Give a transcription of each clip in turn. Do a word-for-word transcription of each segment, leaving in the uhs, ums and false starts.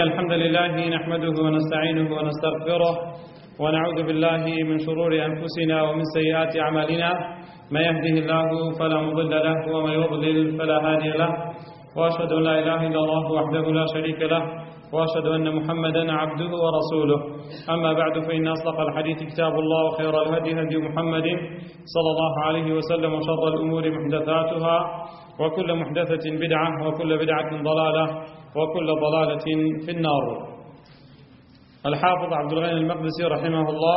الحمد لله نحمده ونستعينه ونستغفره ونعوذ بالله من شرور أنفسنا ومن سيئات أعمالنا. ما يهده الله فلا مضل له وما يضلل فلا هادي له، وأشهد أن لا إله إلا الله وحده لا شريك له، وأشهد أن محمدا عبده ورسوله. أما بعد، فإن أصدق الحديث كتاب الله، وخير الهدي هدي محمد صلى الله عليه وسلم، وشر الأمور محدثاتها، وكل محدثة بدعة، وكل بدعة ضلالة، وكل ضلالة في النار. الحافظ عبد الغني المقدسي رحمه الله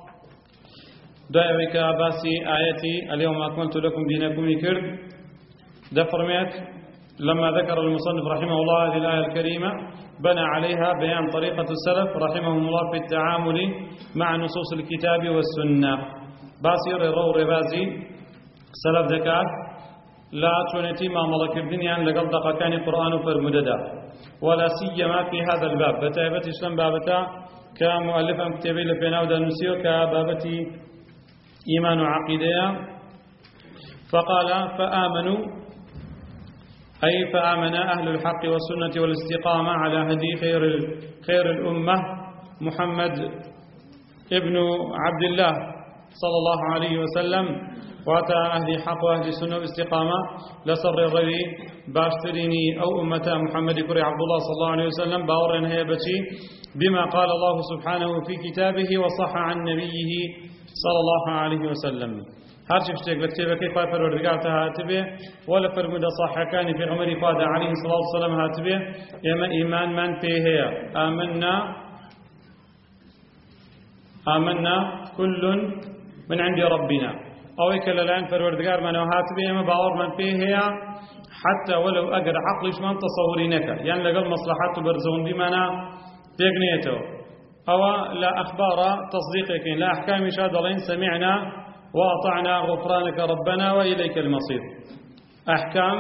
دعوك باسي آيتي اليوم أكملت لكم دينكم كرد دفرميت. لما ذكر المصنف رحمه الله هذه الآية الكريمة بنى عليها بيان طريقة السلف رحمهم الله في التعامل مع نصوص الكتاب والسنة. باسي رو ربازي سلف ذكاء لا تونتي ما ملك الدنيا لقل دقا كان قرآن فرمددا، ولا سيما في هذا الباب بتايبت اسلام بابتا كمؤلفا كتابي لفينا ودا نسيو كبابتي إيمان وعقيدة. فقال فآمنوا أي فآمن أهل الحق والسنة والاستقامة على هدي خير خير الأمة محمد ابن عبد الله صلى الله عليه وسلم، واتى أهل حق وأهل السنة والاستقامة لسر الربي باشتريني أو أمة محمد كري عبد الله صلى الله عليه وسلم باورن هي بشي بما قال الله سبحانه في كتابه وصح عن نبيه صلى الله عليه وسلم. هر شيء كتابه كيف فرودگار هاتبه ولا فرمود صح كان في عمر قاد عليه الصلاة والسلام هاتبه يما إيمان من فيه آمنا آمنا كل من عند ربنا، أو يكلا الآن فروردگار من هاتبه يما باور من فيه حتى ولو أجر عقلش من تصورينك، يعني لقل مصلحات برزون بمنا تقنيته، أو لا أخبار تصديقك، لا أحكام شادلين سمعنا وأطعنا غفرانك ربنا وإليك المصير. أحكام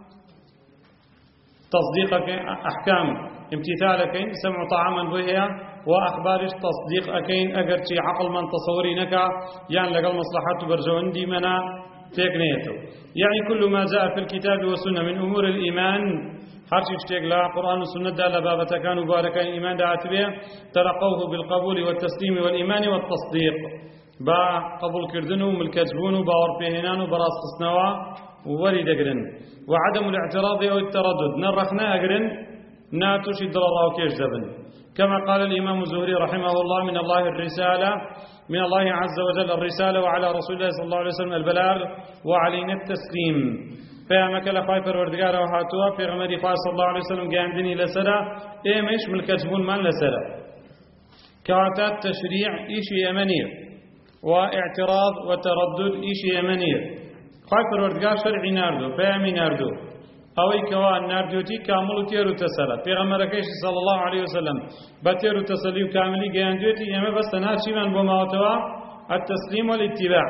تصديقك، أحكام امتثالك سمع طعاما بها، وأخبارش تصديق أكين أجرتي عقل من تصورينك، يعني لقل مصلحات برزون دي منا تقنيته. يعني كل ما جاء في الكتاب والسنة من أمور الإيمان حرش اشتيق لا قرآن والسنة دال بابا كان مباركا إيمان دعت به تلقوه بالقبول والتسليم والإيمان والتصديق، با قبول كردن وملكجبون وباور فيهنان وبراس خصنوا وولي دقرن، وعدم الاعتراض أو التردد نرخنا أقرن ناتوش الضرر أو كيش دبن. كما قال الإمام الزهري رحمه الله من الله الرسالة من الله عز وجل الرسالة، وعلى رسول الله صلى الله عليه وسلم البلاغ، وعلينا التسليم. فهمك لخايف الوردقار وهاتوا في غمري خاص صلى الله عليه وسلم قاندني لسلا إيه مش ملكجبون من لسلا كواتات تشريع إيشي يمنير، واعتراض وتردد إيش يمنير. خايف الوردقار شرعي ناردو فهمي ناردو أوي كوان ناردوتي كامل تيرو تسلا في غمركيش صلى الله عليه وسلم بتيرو تسليو كاملي جاندوتي يما بس ناشي من بموتوا التسليم والاتباع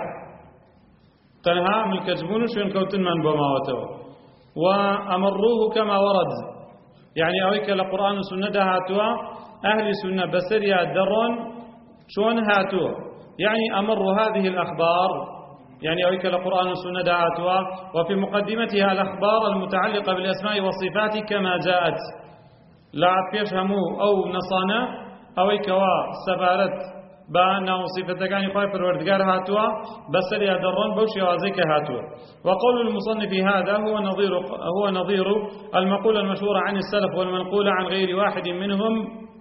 تنها ملك جبون شون كوتن من بموتوا وأمروه كما ورد. يعني أوي كالقرآن والسنة هاتوا أهل السنة بسريا درون شون هاتوا، يعني أمر هذه الأخبار، يعني أويك القرآن والسنة دعاتها وفي مقدمتها الأخبار المتعلقة بالأسماء والصفات كما جاءت، لا يفهموا أو نصانا أويك وسفارت بأنه صفة كان يخاف الوردقار هاتوا بس ليدرون بوشي وازيك هاتوا. وقول المصنف هذا هو نظير هو نظير المقولة المشهورة عن السلف والمنقولة عن غير واحد منهم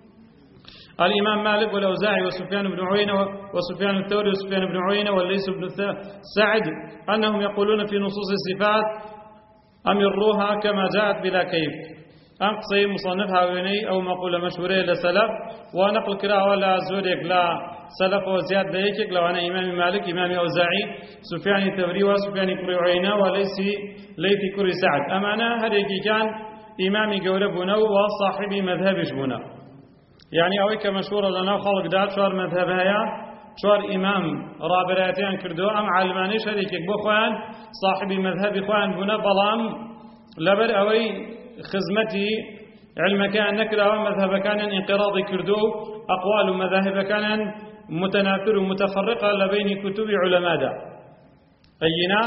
الإمام مالك والأوزاعي وسفيان بن عيينة وسفيان الثوري وسفيان بن عيينة والليث بن سعد أنهم يقولون في نصوص الصفات أمروها كما جاءت بلا كيف. أنقصي مصنفها ويني أو مقولة مشهورة لسلف ونقل كراء ولا زوريك لا سلف وزياد ديكك. لو أنا إمام مالك إمام أوزاعي سفيان الثوري وسفيان بن عيينة وليث ليث كري سعد، أمانا هذيك كان إمامي قولبنا وصاحبي مذهبش بنا، يعني أوي كمشهورة لنا خلق دات شوار مذهبها شوار إمام رابراتيان كردو أم علماني شريك بخوان صاحبي مذهب خوان بنا بلام لبر أوي خزمتي علم كان نكر أو مذهب كان انقراض كردو أقوال مذاهب كان متنافر متفرقة لبين كتب علماء دا أينا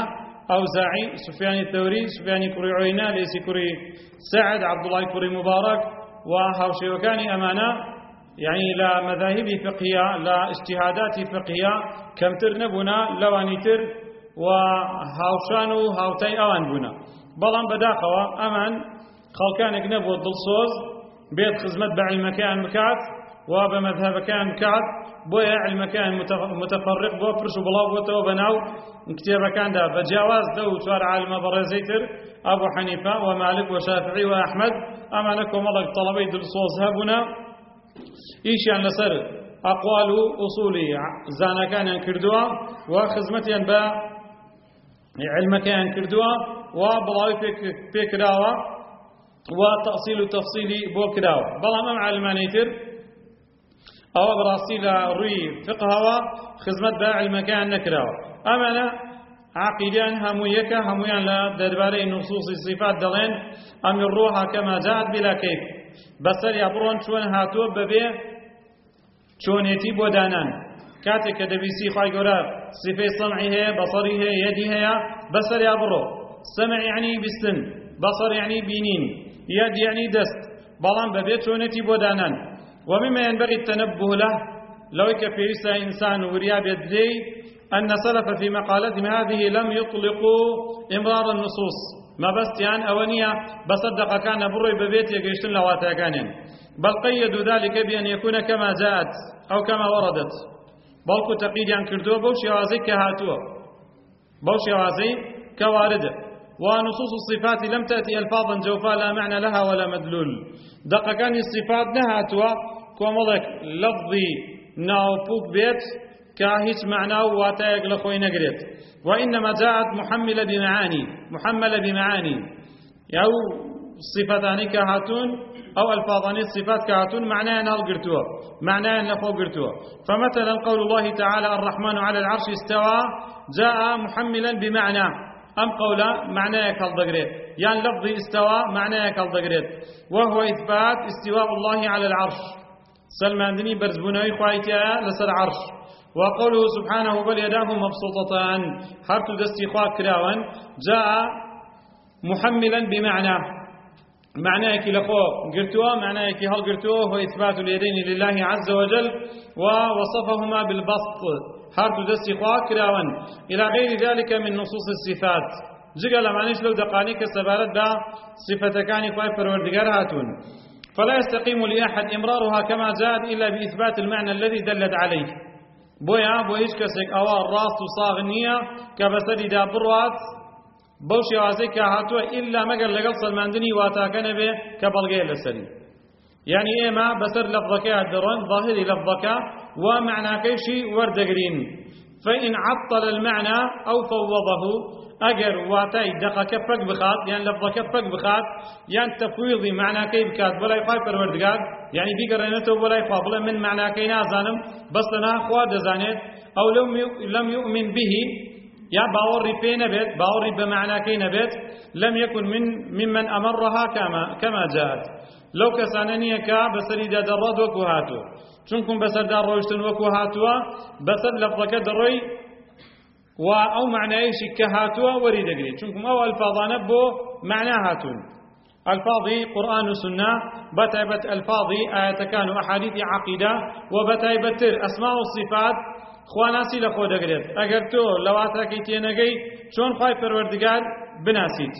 أوزاعي سفيان الثوري سفيان كري عيينة ليس كري سعد عبد الله كري مبارك وهاوشيوكاني أمانة يعني لا مذاهب فقهية لا اجتهادات فقهية كم ترنبنا لوانيتر وهاوشانو هاوتي أوان بنا بلان بداقوا أمان خلقانك نبو الدلصوز بيت خزمت بعلمكان مكات وبمذهبكان مكات بويا علمكان متفرق بو فرش بلاو بوتو بناو كتابكان دا بجواز دو توار عالم برزيتر أبو حنيفة ومالك وشافعي وأحمد أمانكم الله طلبي دلصوز هبنا إيش يعني لسر أقوال أصولي زانا كان كردوا وخزمتيا با علم كان كردوا وبلاوي فيك راوا وتأصيل تفصيلي بو كراوا بلا ما معلمانيتر أو براسيل روي فقهوا خزمت با علم كان نكراوا أمانا عقيدان همويك همويان لا درباري نصوص الصفات دلين أم الروح كما جاءت بلا كيف بسر يبرون شون هاتو ببيه چۆنێتی بۆ دانان کاتێک کە دەبیسی خوای گەورە صفەی سەمعی هەیە بەسەری هەیە یەدی هەیە بەسەریا بڕۆ سەمع یعنی بیستن بەسەر یعنی بینین یەد یعنی دەست بەڵام بەبێ چۆنێتی بۆ دانان ومما ينبغي التنبه له لو كفيسا إنسان وريا بيدي أن سلف في مقالتهم هذه لم يطلقوا إمرار النصوص ما بس يعني أونية بصدق كان بري ببيت يقيشتن لواتا كانين بل قيدوا ذلك بأن يكون كما جاءت أو كما وردت بل كنت تقيد عن كردوه بوشي وازي كهاتوه بوشي وازي كواردة ونصوص الصفات لم تأتي ألفاظا جوفاء لا معنى لها ولا مدلول دقا كان الصفات نهاتوه كومضك لفظي ناوبوك بيت كاهيش معناه واتايق لخوي نقريت وإنما جاءت محملة بمعاني محملة بمعاني أو صفتان كهاتون أو الفاظان الصفات كهاتون معناه أنها قرتوها معناه أنها فوق قرتوها فمثلا قول الله تعالى الرحمن على العرش استوى جاء محملا بمعنى أم قولا معناه كالضقريت يعني لفظي استوى معناه كالضقريت وهو إثبات استواء الله على العرش سلمان دني برزبوني خوايتها لسر عرش وقوله سبحانه بل يداه مبسوطتان حرت دستي خواك كراوان جاء محملا بمعنى معناه كي لخو قرتوا معناه كي هل قرتوا هو إثبات اليدين لله عز وجل ووصفهما بالبسط حرت دستي خواك كراوان إلى غير ذلك من نصوص الصفات جقل معنيش لو دقانيك السبارت دا صفة كان خواي فروردقار هاتون فلا يستقيم لأحد إمرارها كما جاءت إلا بإثبات المعنى الذي دلت عليه بويا بو هیچ کەسێک ئەوە ڕاست و ساغ نییە کە بەسەریدا بڕوات بەو شێوازەی کە هاتووە ئیلا مەگەر لەگەڵ سەلماندنی واتاکە نەبێ کە بەڵگەیە لەسەری یعنی ئێمە بەسەر لەفظەکەیە دەڕۆین ظاهری لەفظەکە و معناکەیشی وەردەگرین فإن عطل المعنى أو فوضه أجر واتاي دقك فك بخات يعني لفظك فك بخات يعني تفويضي معنى كي بكات بلا يخاف پروردگار يعني بيقرنته بلا يخاف بلا من معنى كي نازانم بس لنا خوا دزانيت أو لم لم يؤمن به يا باوري في نبت باوري بمعنى كي نبت لم يكن من ممن أمرها كما كما جاءت لو كسانني كا بسري درد وكهاتو چونكم بسر دار روشتن وكهاتوا بسر لفظك دروي و أو معنى إيش كهاتوا وريد قري چونكم أو ألفاظان بو معنى هاتون ألفاظي قرآن وسنة بتعبت ألفاظي آيات كانوا أحاديث عقيدة وبتعبت أسماء الصفات خواناسي لخود قريت أجر تو لو أتاكي تينجي شون خايف پروردگار بناسيت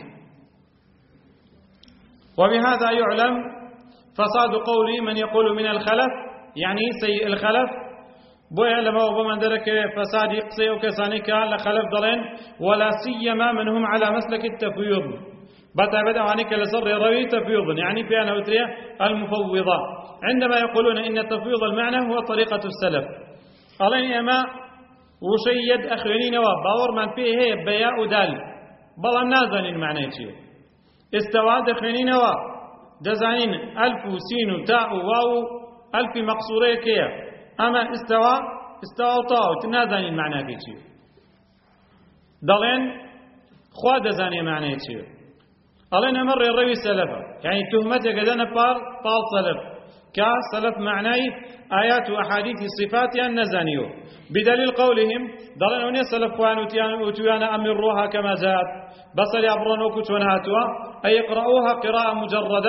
وبهذا يعلم فساد قولي من يقول من الخلف يعني سيء الخلف بويا لما وبمن درك فساد يقصي وكسانيك لخلف ضلين ولا سيما من هم على مسلك التفويض بتعبد عنك لسر روي تفويض يعني في أنا وتريا المفوضة عندما يقولون إن تفويض المعنى هو طريقة السلف ألين إما وشيد أخوانين وباور من فيه هي بياء دال بل نازن المعنى شيء استوى أخوانين دزانين ألف سين تاء واو ألف مقصورة كيا أما استوى استوى طاو تنازاني المعنى كيشي دلين خوا دزاني معنى كيشي ألين أمر الروي سلفا يعني تهمتك دنا بار طال سلف كا سلف معناي آيات وأحاديث الصفات النزانيو بدليل قولهم دلين أن سلف خوان وتيانا أمروها كما جاءت بصر يعبرون وكتون هاتوا أي يقرأوها قراءة مجردة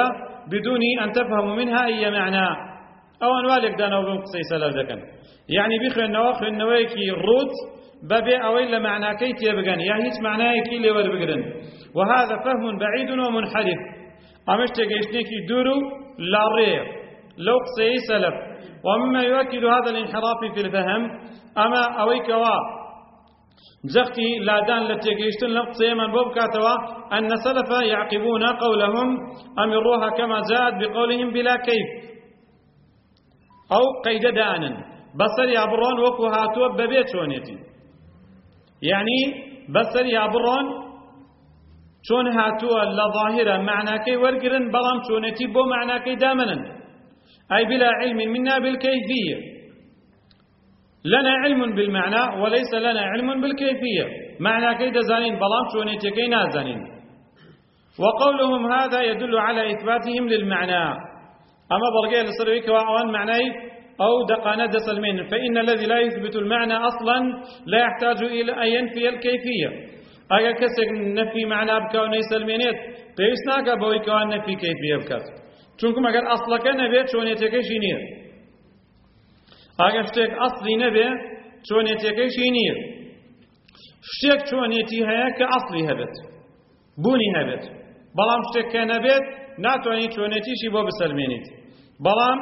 بدون أن تفهموا منها أي معنى أو أنوالك دانا وبن قصي سلف دكن يعني بيخوين نواخوين نوايكي الروت بابي أويل معنى كيتي بغن يعني هيت معناه كي لور بغرن وهذا فهم بعيد ومنحرف أمشت جيشنيكي دورو لا رير لو قصي سلف ومما يؤكد هذا الانحراف في الفهم أما أويكوا جختي لا دان لتيجيشتن لقصي من بوب كاتوا أن سلف يعقبون قولهم أمروها كما جاءت بقولهم بلا كيف أو قيد دانا بصر يا برون وكو هاتوا ببيت شونيتي يعني بصر يا برون شون هاتوا لظاهرة معنى كي ورقرن بلام شونيتي بو معنى كي دامنا أي بلا علم منا بالكيفية لنا علم بالمعنى وليس لنا علم بالكيفية معنى كي دزانين بلام شونيتي كي نازانين وقولهم هذا يدل على إثباتهم للمعنى أما برقية لصرويك وأوان معنى أو دقانة دسلمين فإن الذي لا يثبت المعنى أصلا لا يحتاج إلى أن ينفي الكيفية أجا كسك نفي معنى بكوني سلمينيت بيسناك بوي كوان نفي كيفية بكات چونكم أجر أصلك نبي شونيتك شينير أجا شتك أصلي نبي شونيتك شينير شتك شونيتي هيا كأصلي هبت بوني هبت بلام شتك نبيت ناتواني شونيتي شي بو بسلمينيت بلام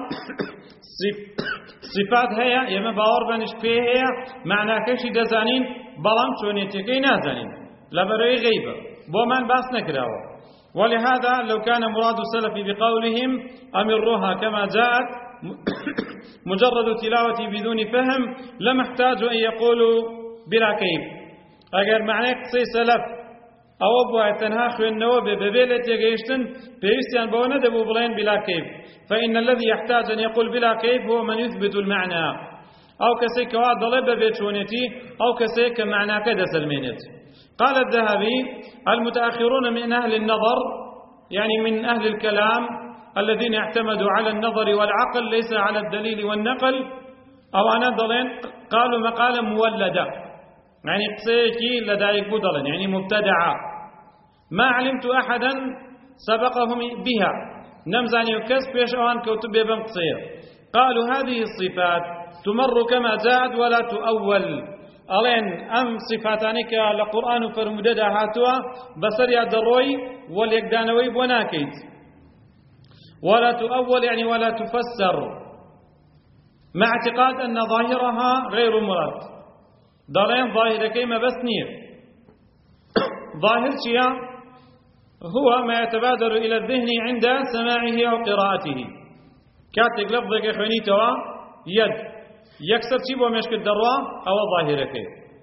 صفات هيا يما باور بنش فيه هيا معنى كشي دزانين بلام شونيتكي نازانين لبروي غيبة بومن باس نكراوه ولهذا لو كان مراد السلف بقولهم أمروها كما جاءت مجرد تلاوة بدون فهم لما احتاجوا أن يقولوا بلا كيف أجر معنى قصي سلف أو بوا تنها خوين نو ببيلة يجيشتن بيستيان بونا دبو بلين بلا كيف فإن الذي يحتاج أن يقول بلا كيف هو من يثبت المعنى أو كسيك وعد بيتشونتي أو كسيك معنى كذا سلمينت قال الذهبي المتأخرون من أهل النظر يعني من أهل الكلام الذين اعتمدوا على النظر والعقل ليس على الدليل والنقل أو أنا ضلين قالوا مقالا مولدا يعني قصيكي لدايك بدلا يعني مبتدعة ما علمت أحدا سبقهم بها نمزاني وكسب يشعوان كوتب بن قصير قالوا هذه الصفات تمر كما جاءت ولا تؤول ألين أم صفاتانك لقرآن فرمددا هاتوا بسر يا دروي واليقدانوي بوناكيت ولا تؤول يعني ولا تفسر مع اعتقاد أن ظاهرها غير مراد ضلين ظاهر كيما بس نير ظاهر شيء هو ما يتبادر إلى الذهن عند سماعه أو قراءته كاتك لفظك إخواني توا يد يكسر شيء بمشك الدروا أو ظاهرك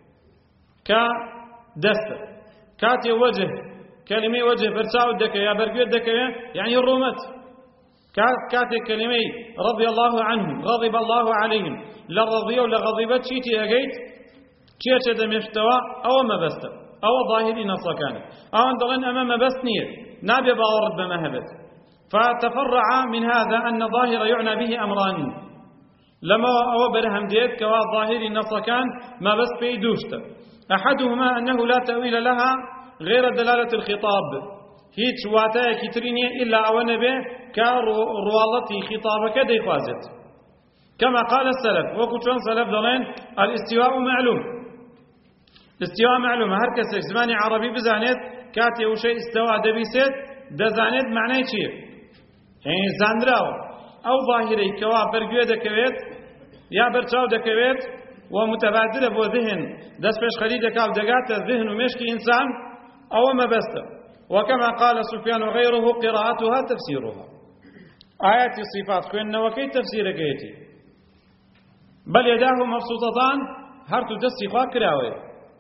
كدست كاتي وجه كلمة وجه برساو الدك يا برقية الدك يعني الرومت كاتي كلمة رضي الله عنهم غضب الله عليهم لا رضي ولا غضبت شيتي أجيت شيء شد مشتوى أو ما بست أو ظاهري نصا كانت أو أن أمام بس نير نابي باورد بمهبت فتفرع من هذا أن ظاهر يعنى به أمران لما أو برهم ديت كوا ظاهري نصا كان ما بس بيدوشت أحدهما أنه لا تأويل لها غير دلالة الخطاب هيت شواتا كتريني إلا أو نبي كروالتي خطابك دي خوازت كما قال السلف وكتون سلف دلين الاستواء معلوم الاستواء معلوم هر كسك زماني عربي بزانت كاتي وشي استواء دبيست دزانت معناه چيه يعني زاندراو أو ظاهري كوا برقوه دكويت يا برچاو دكويت ومتبادلة بو ذهن دس بيش خليدك أو دقات الذهن ومشكي إنسان أو ما بست وكما قال سفيان وغيره قراءتها تفسيرها آيات الصفات كأن وكي تفسير كيتي بل يداه مبسوطتان هرتو دستي خاكراوي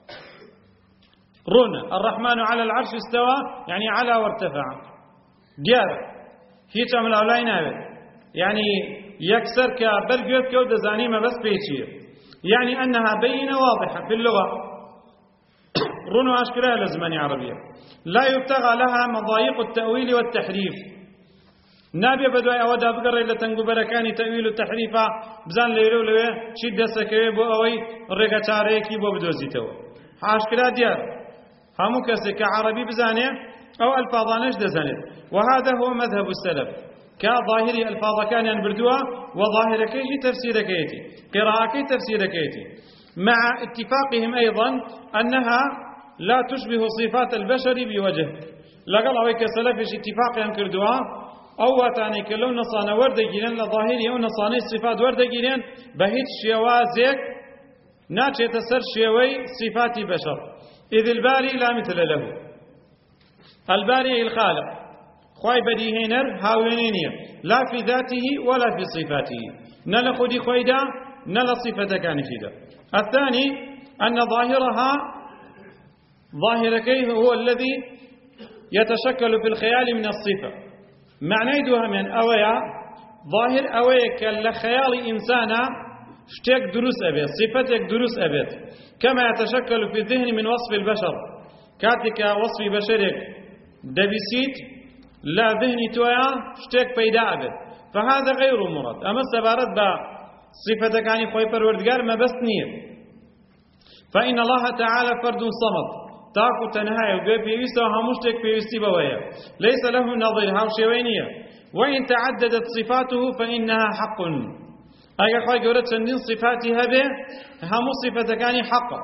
رون الرحمن على العرش استوى يعني على وارتفع ديار هيك عمل أولاي نابد يعني يكسر كبرقوت كود زانيمة بس بيتشير يعني أنها بينة واضحة في اللغة رون أشكرها لزماني عربية لا يبتغى لها مضايق التأويل والتحريف نابي بدوي أودا بقر إلا تنقو بركاني تأويل التحريف بزان ليلو لوي شدة سكوي بو أوي رقا تاريكي بو بدوزيتو أشكرها ديار همو كسي كعربي بزاني أو الفاظانش دزانت وهذا هو مذهب السلف كظاهري الفاظ كان ينبردوها وظاهر كيجي تفسير كيتي قراءة كي تفسير كيتي مع اتفاقهم أيضا أنها لا تشبه صفات البشر بوجه لقال أويك سلفش اتفاقهم كردوها أو واتاني كلو نصانا وردقينين لظاهري أو نصاني الصفات وردقينين بهيت شوازيك ناتشي تسر شوي صفات بشر إذ الباري لا مثل له الباري الخالق خواي بديهينر هاوينينير لا في ذاته ولا في صفاته نلا خدي خويدا نلا صفة كان فيدا الثاني أن ظاهرها ظاهر كيه هو الذي يتشكل في الخيال من الصفة معنى يدوها من أويا ظاهر أويا كالخيال إنسانا شتيك دروس أبيت صفتك دروس أبيت كما يتشكل في الذهن من وصف البشر كاتك وصف بشرك دبسيت لا ذهني تويا شتيك بيدا أبيت فهذا غير مراد أما السبارت بصفتك عني خوي پروردگار ما بس نية فإن الله تعالى فرد صمد تاكو تنهاية وبي بيويسته وهمشتك بيويستي بويا ليس له نظير هاو شوينية وإن تعددت صفاته فإنها حق أي خوي قولت چندين صفاتي هبه همو صفتكاني حقا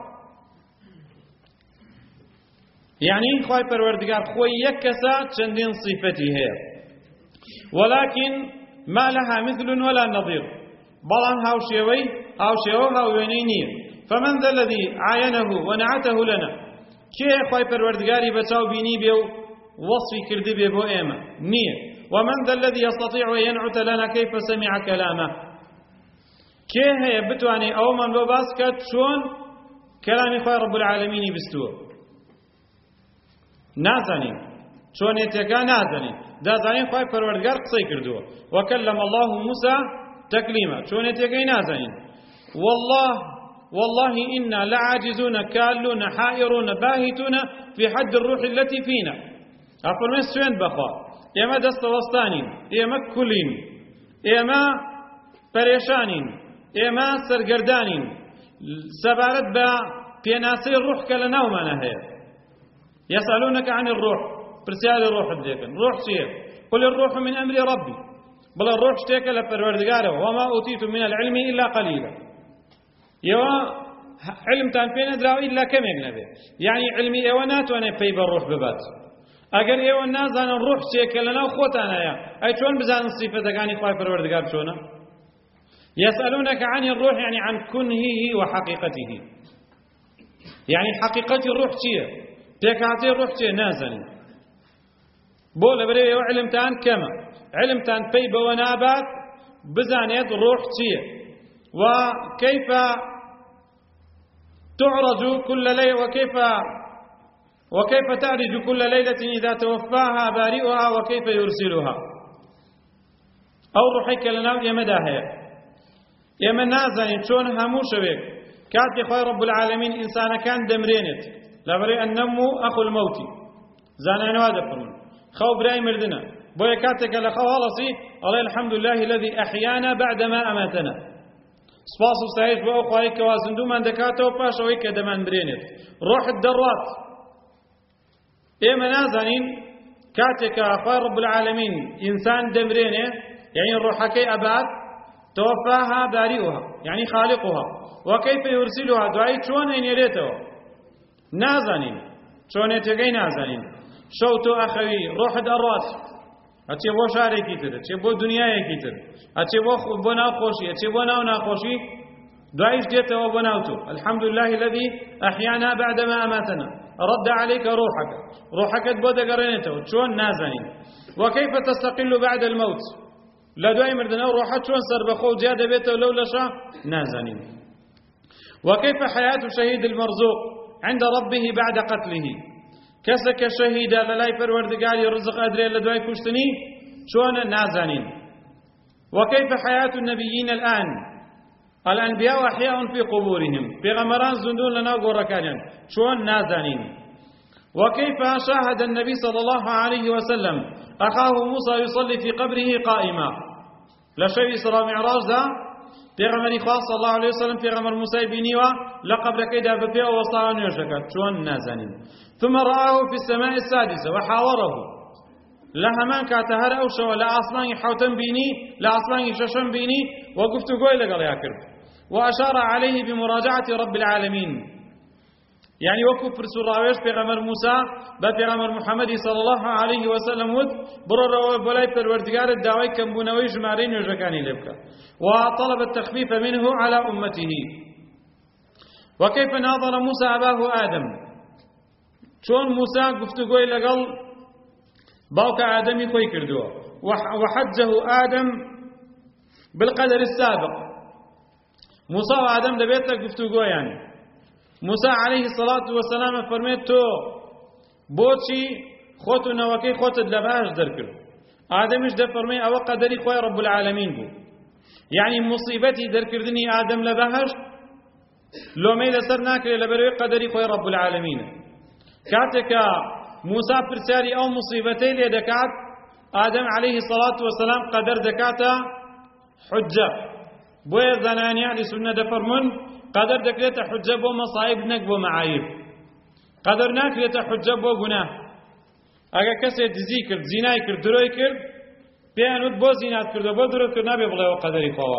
يعني خوي پروردگار خوي يكسا چندين صفتي هي ولكن ما لها مثل ولا نظير بلان هاو شوي هاو شوي هاو وينينية فمن ذا الذي عاينه ونعته لنا كي خوي پروردگاري بچاو بيني بيو وصفي كردي بيبو ايما نية ومن ذا الذي يستطيع أن ينعت لنا كيف سمع كلامه كي هي بتواني او من لو باس كات شون كلامي خوي رب العالمين بستوه نازني شون يتكا نازني دازني خوي پروردگار قصي كردوه وكلم الله موسى تكليما شون يتكا نازني والله والله إنا لعاجزون كالون حائرون باهتون في حد الروح التي فينا أقول من سوين بخوا إما دست وسطانين إما كلين إما پريشانين إما سرگردانين سبارت با بيناسي الروح كلنا وما نهي يسألونك عن الروح برسال الروح الديكن روح شيء قل الروح من أمر ربي بل الروح شتيك لپروردگاره وما أوتيتم من العلم إلا قليلا يوا علم تان بين دراو إلا كم يجنبه يعني علمي إيوانات وأنا في بالروح ببات أجر إيوان ناس أنا الروح شيء لنا وخوتنا يا أي شلون بزان الصفة كاني خايف پروردگار شونه يسألونك عن الروح يعني عن كنهه وحقيقته يعني حقيقة الروح شيء تكاتي الروح شيء نازني بول بري علم تان كما علم تان في بونابات بزانيت الروح شيء وكيف تعرج كل ليلة وكيف وكيف تعرج كل ليلة إذا توفاها بارئها وكيف يرسلها أو روحك لنا يا مداهية يا من نازنين شون هموشوك كاتي خوي رب العالمين إنسان كان دمرينت لبري النمو أخو الموت زانين هذا فرمون خو براي مردنا بويا كاتك لخوالصي الله الحمد لله الذي أحيانا بعدما أماتنا سپاس و ستایش بۆ ئەو خوای کە وا زیندوومان دەکاتەوە پاش ئەوەی کە دەمانبرێنێت ڕۆح الدەڕات ئێمە نازانین کاتێکە خوای رب العالمین ئینسان دەمرێنێ یعنی ڕۆحەکەی ئەبات توفاها بارئها يعني خالقها وكيف يرسلها دوای چۆن هێنێرێتەوە نازانین چۆنێتەکەی نازانین شەوتۆ ئەخەوی ڕۆحت ئەڕات ئەچێ بۆ شارێکی تر ئەچێ بۆ دنیایەکی تر ئەچێ بۆ بۆ ناوخۆشی ئەچێ بۆ ناو ناخۆشی دوایش دێتەوە بۆ ناو تۆ الحمد لله الذي أحيانا بعدما أماتنا رد عليك روحك روحكت بۆ دەگەڕێنێتەوە چۆن نازانین وكيف تستقل بعد الموت لە دوای مردنەوە ڕۆحەت چۆن سەربەخۆ و جیا دەبێتەوە لەو لەشە نازانین وكيف حياة شهيد المرزوق عند ربه بعد قتله كسك شهيدا للاي پروردگاری رزق أدري لدواي كشتني شون نازانين وكيف حياة النبيين الآن الأنبياء أحياء في قبورهم بغمران زندون لنا قركانين شون نازانين وكيف شاهد النبي صلى الله عليه وسلم أخاه موسى يصلي في قبره قائما لشيء إسراء معراج ذا بغمر خاص صلى الله عليه وسلم بغمر موسى بنيوة لقبر كيدا بفيا وصاعا يشكت شون نازانين ثم رآه في السماء السادسة وحاوره لهمان كاتهر أو شو لا أصلاً حوتن بيني لا أصلاً ششن بيني وقفت قوي لقال يا كرب وأشار عليه بمراجعة رب العالمين يعني وكو فرسو راويش بيغمر موسى بيغمر محمد صلى الله عليه وسلم ود برر وبلاي بالوردقار الدعوي كمبونوي جمارين وجكاني لبكا وطلب التخفيف منه على أمته. وكيف ناظر موسى أباه آدم شون موسى قفت قوي لقال باوك آدمي خوي كردوه وحجه آدم بالقدر السابق. موسى وآدم دبيت قفت قوي يعني موسى عليه الصلاة والسلام فرميت تو بوشي خوتو نوكي خوت دلباش دركر آدمش ده فرمي أو قدري خوي رب العالمين بو يعني مصيبتي دركردني آدم لبهش لو ميل سر ناكري لبروي قدري خوي رب العالمين كاتك موسى فرساري أو مصيبتي لدكات آدم عليه الصلاة والسلام قدر دكاتا حجة بويا زناني على سنة دفرمون قدر دكريت حجة بو مصايب نقبو معايب قدر ناكريت حجة بو گناه اگه کسی دزی کرد زینای کرد دروی کرد پیانود بو زینات کرد و بو درو کرد نبی بڵێ و قدری خوا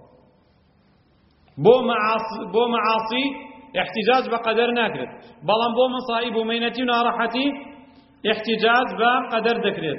بو معاصي بو معاصي احتجاج بقدر ناكرت بلان بو مصائب ومينتي ونارحتي احتجاج بقدر دكرت.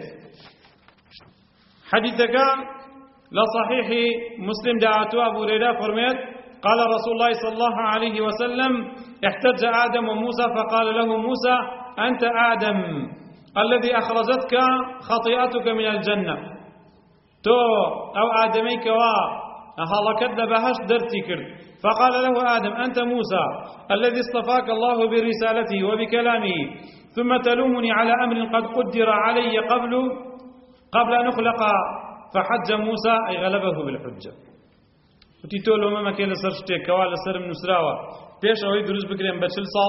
حديثك لصحيح مسلم دعاتو أبو هريرة فرميت قال رسول الله صلى الله عليه وسلم احتج آدم وموسى فقال له موسى أنت آدم الذي أخرجتك خطيئتك من الجنة تو أو آدميك وا هلكت لبهش درتي كرد فقال له آدم أنت موسى الذي اصطفاك الله برسالته وبكلامه ثم تلومني على أمر قد قدر علي قبل قبل أن أخلق فحج موسى أي غلبه بالحجة. وتي تولو ما كان لسر شتي كوال لسر من نسراوة بيش أوي دروز بكريم بتشل صال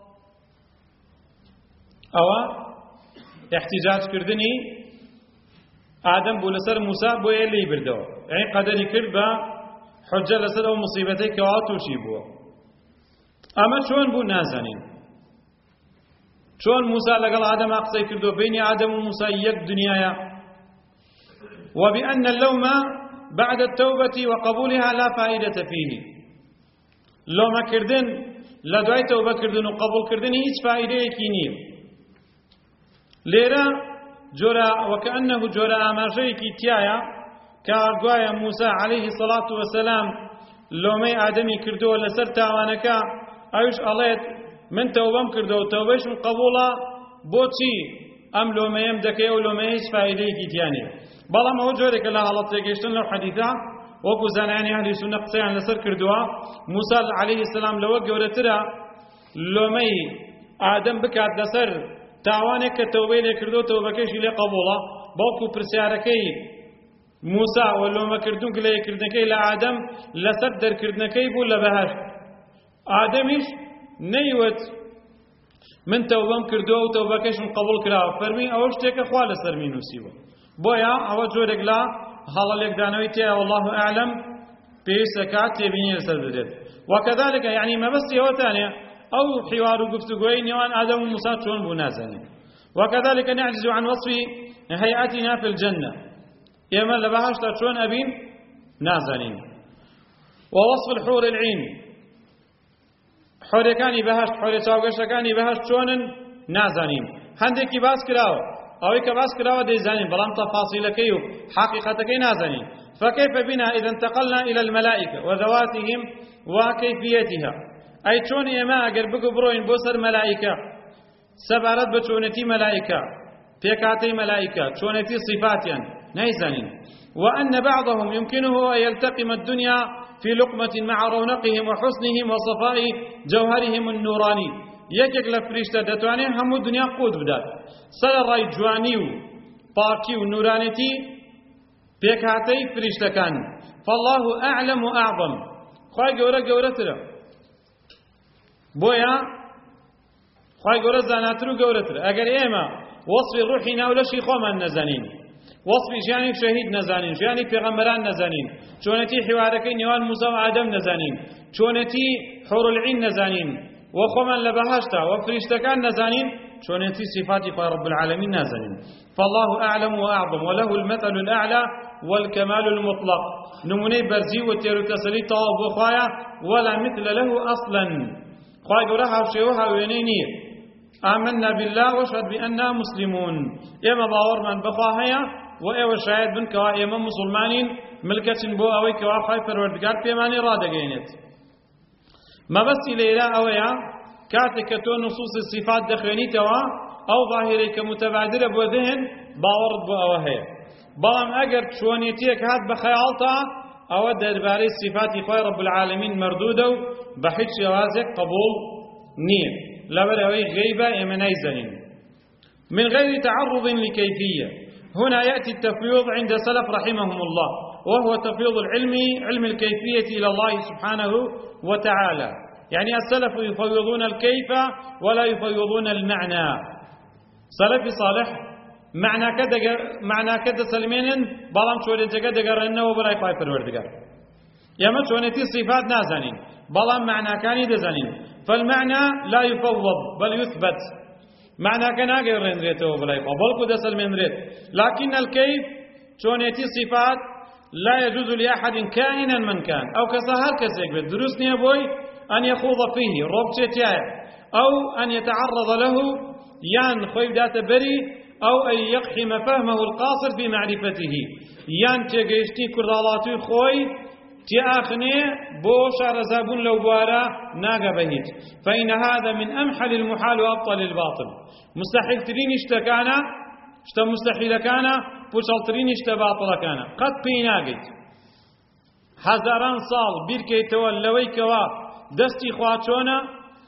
أو احتجاج كردني آدم بو لسر موسى بو يلي بردو يعني قدري كرد با حجة لسر أو مصيبتي كوال توشي بو. أما شون بو نازنين شون موسى لقال آدم أقصي كردو بين آدم وموسى يك دنيايا وبأن اللوم بعد التوبة وقبولها لا فائدة فيه. لو ما كردن لدعي توبة كردن وقبول كردن هيج فائدة كينية ليرا جورا وكأنه جورا أماشيكي تيايا كأرقوايا موسى عليه الصلاة والسلام لو ما آدمي كردو لسر تاوانكا أيش أليت من توبام كردو توبيش من قبولا بوتي أم لو ما يمدكي أو لو ما هيج فائدة كيتياني بلا ما هو جورك الله على تيجيشتن لو حديثا وكو زناني أهل السنة قصيان لسر كردوا موسى عليه السلام لو جورترا لو ما آدم بكات لسر تاوانك توبه لكردو توبكيش لي قبولا باكو برسياركي موسى ولو ما كردون كلا كردنكي لآدم لسر در كردنكي بو لبهاش آدميش نيوت من توبام كردو توبكيش من قبول كرا فرمي أوش تيك خوال سر مينو سيبا بويا أو جورك لا هلا لك دانويتي والله أعلم بيسكات تبيني لسر بدل. وكذلك يعني ما بس هو ثانية أو حوار قفتقوين يوان آدم وموسى شون بنازنين. وكذلك نعجز عن وصف هيئتنا في الجنة يما لبهاش شون أبين نازنين. ووصف الحور العين حور كاني بهاش حور ساوقش كاني بهاش شون نازنين هندك باس كراو أو كباس كراو دي زانين بلام تفاصيل كيو حقيقة كي نازنين. فكيف بنا إذا انتقلنا إلى الملائكة وذواتهم وكيفيتها أي شون إما أقر بقو بروين بوسر ملائكة سبارت بشونتي ملائكة بيكاتي ملائكة شونتي صفاتيا نيزانين. وأن بعضهم يمكنه أن يلتقم الدنيا في لقمة مع رونقهم وحسنهم وصفاء جوهرهم النوراني يكك لفريشتة دتواني همو الدنيا قود بدات سر راي جواني باكي ونورانيتي بيكاتي فريشتة كان فالله أعلم وأعظم خواهي قورة قورة ترى بويا خواهي قورة زاناترو قورة ترى أقر إيما وصف الروحي ناولشي خوما نزانين وصف جاني شهيد نزانين جاني پیغمبران نزانين چونتي حواركي نيوان موسى وآدم نزانين چونتي حور العين نزانين وخوما لبهاشتا وفريشتكان نزانين شونيتي صفات رب العالمين نازلين. فالله أعلم وأعظم وله المثل الأعلى والكمال المطلق. نموني برزي وتيرو تسلي طواب وخايا ولا مثل له أصلا. خواهي قرها وشيوها وينينير. آمنا بالله واشهد بأننا مسلمون. إما باور من بخواهيا وإما شاهد بن كوا إما مسلمانين ملكة بو أوي كوا خواهي فروردقار بيماني رادقينت. ما بس إليلا أويا كاتك تو نصوص الصفات دخلني توا أو ظاهري كمتبادرة بو ذهن باورد بو أوهي بلام أجر شوانيتيك هاد بخيالتا أو درباري الصفات خوي رب العالمين مردودة بحيث شوازك قبول نية لبلوي غيبة إمناي زنين من غير تعرض لكيفية. هنا يأتي التفويض عند سلف رحمهم الله وهو تفويض العلم علم الكيفية إلى الله سبحانه وتعالى. يعني السلف يفوضون الكيف ولا يفوضون المعنى. سلفي صالح معنى كذا معنى كذا سلمين بلام شوري جگە دەگەڕێنەوە وبراي خواهي پروردگار. ياما شونيتي صفات نازانين بلام معنى كاني دزانين. فالمعنى لا يفوض بل يثبت. معنى كان أجرين ريته وبراي خواهي بلكو دسلمين ريت. لكن الكيف شونيتي صفات لا يجوز لأحد كائنا من كان أو كسهل كسيك بالدروس نيبوي أن يخوض فيه ربشتيا أو أن يتعرض له يان خوي دات بري أو أن يقحم فهمه القاصر في معرفته يان تيجيشتي كرالاتي خوي تياخني بوشار زابون لو بوارا ناقا بهيت. فإن هذا من أمحل المحال وأبطل الباطل. مستحيل ترين اشتكانا اشتا مستحيل كان بوشال ترين اشتا باطل كان قد بيناقيت هزاران صال بيركي تولوي كوا دستي خواتشونا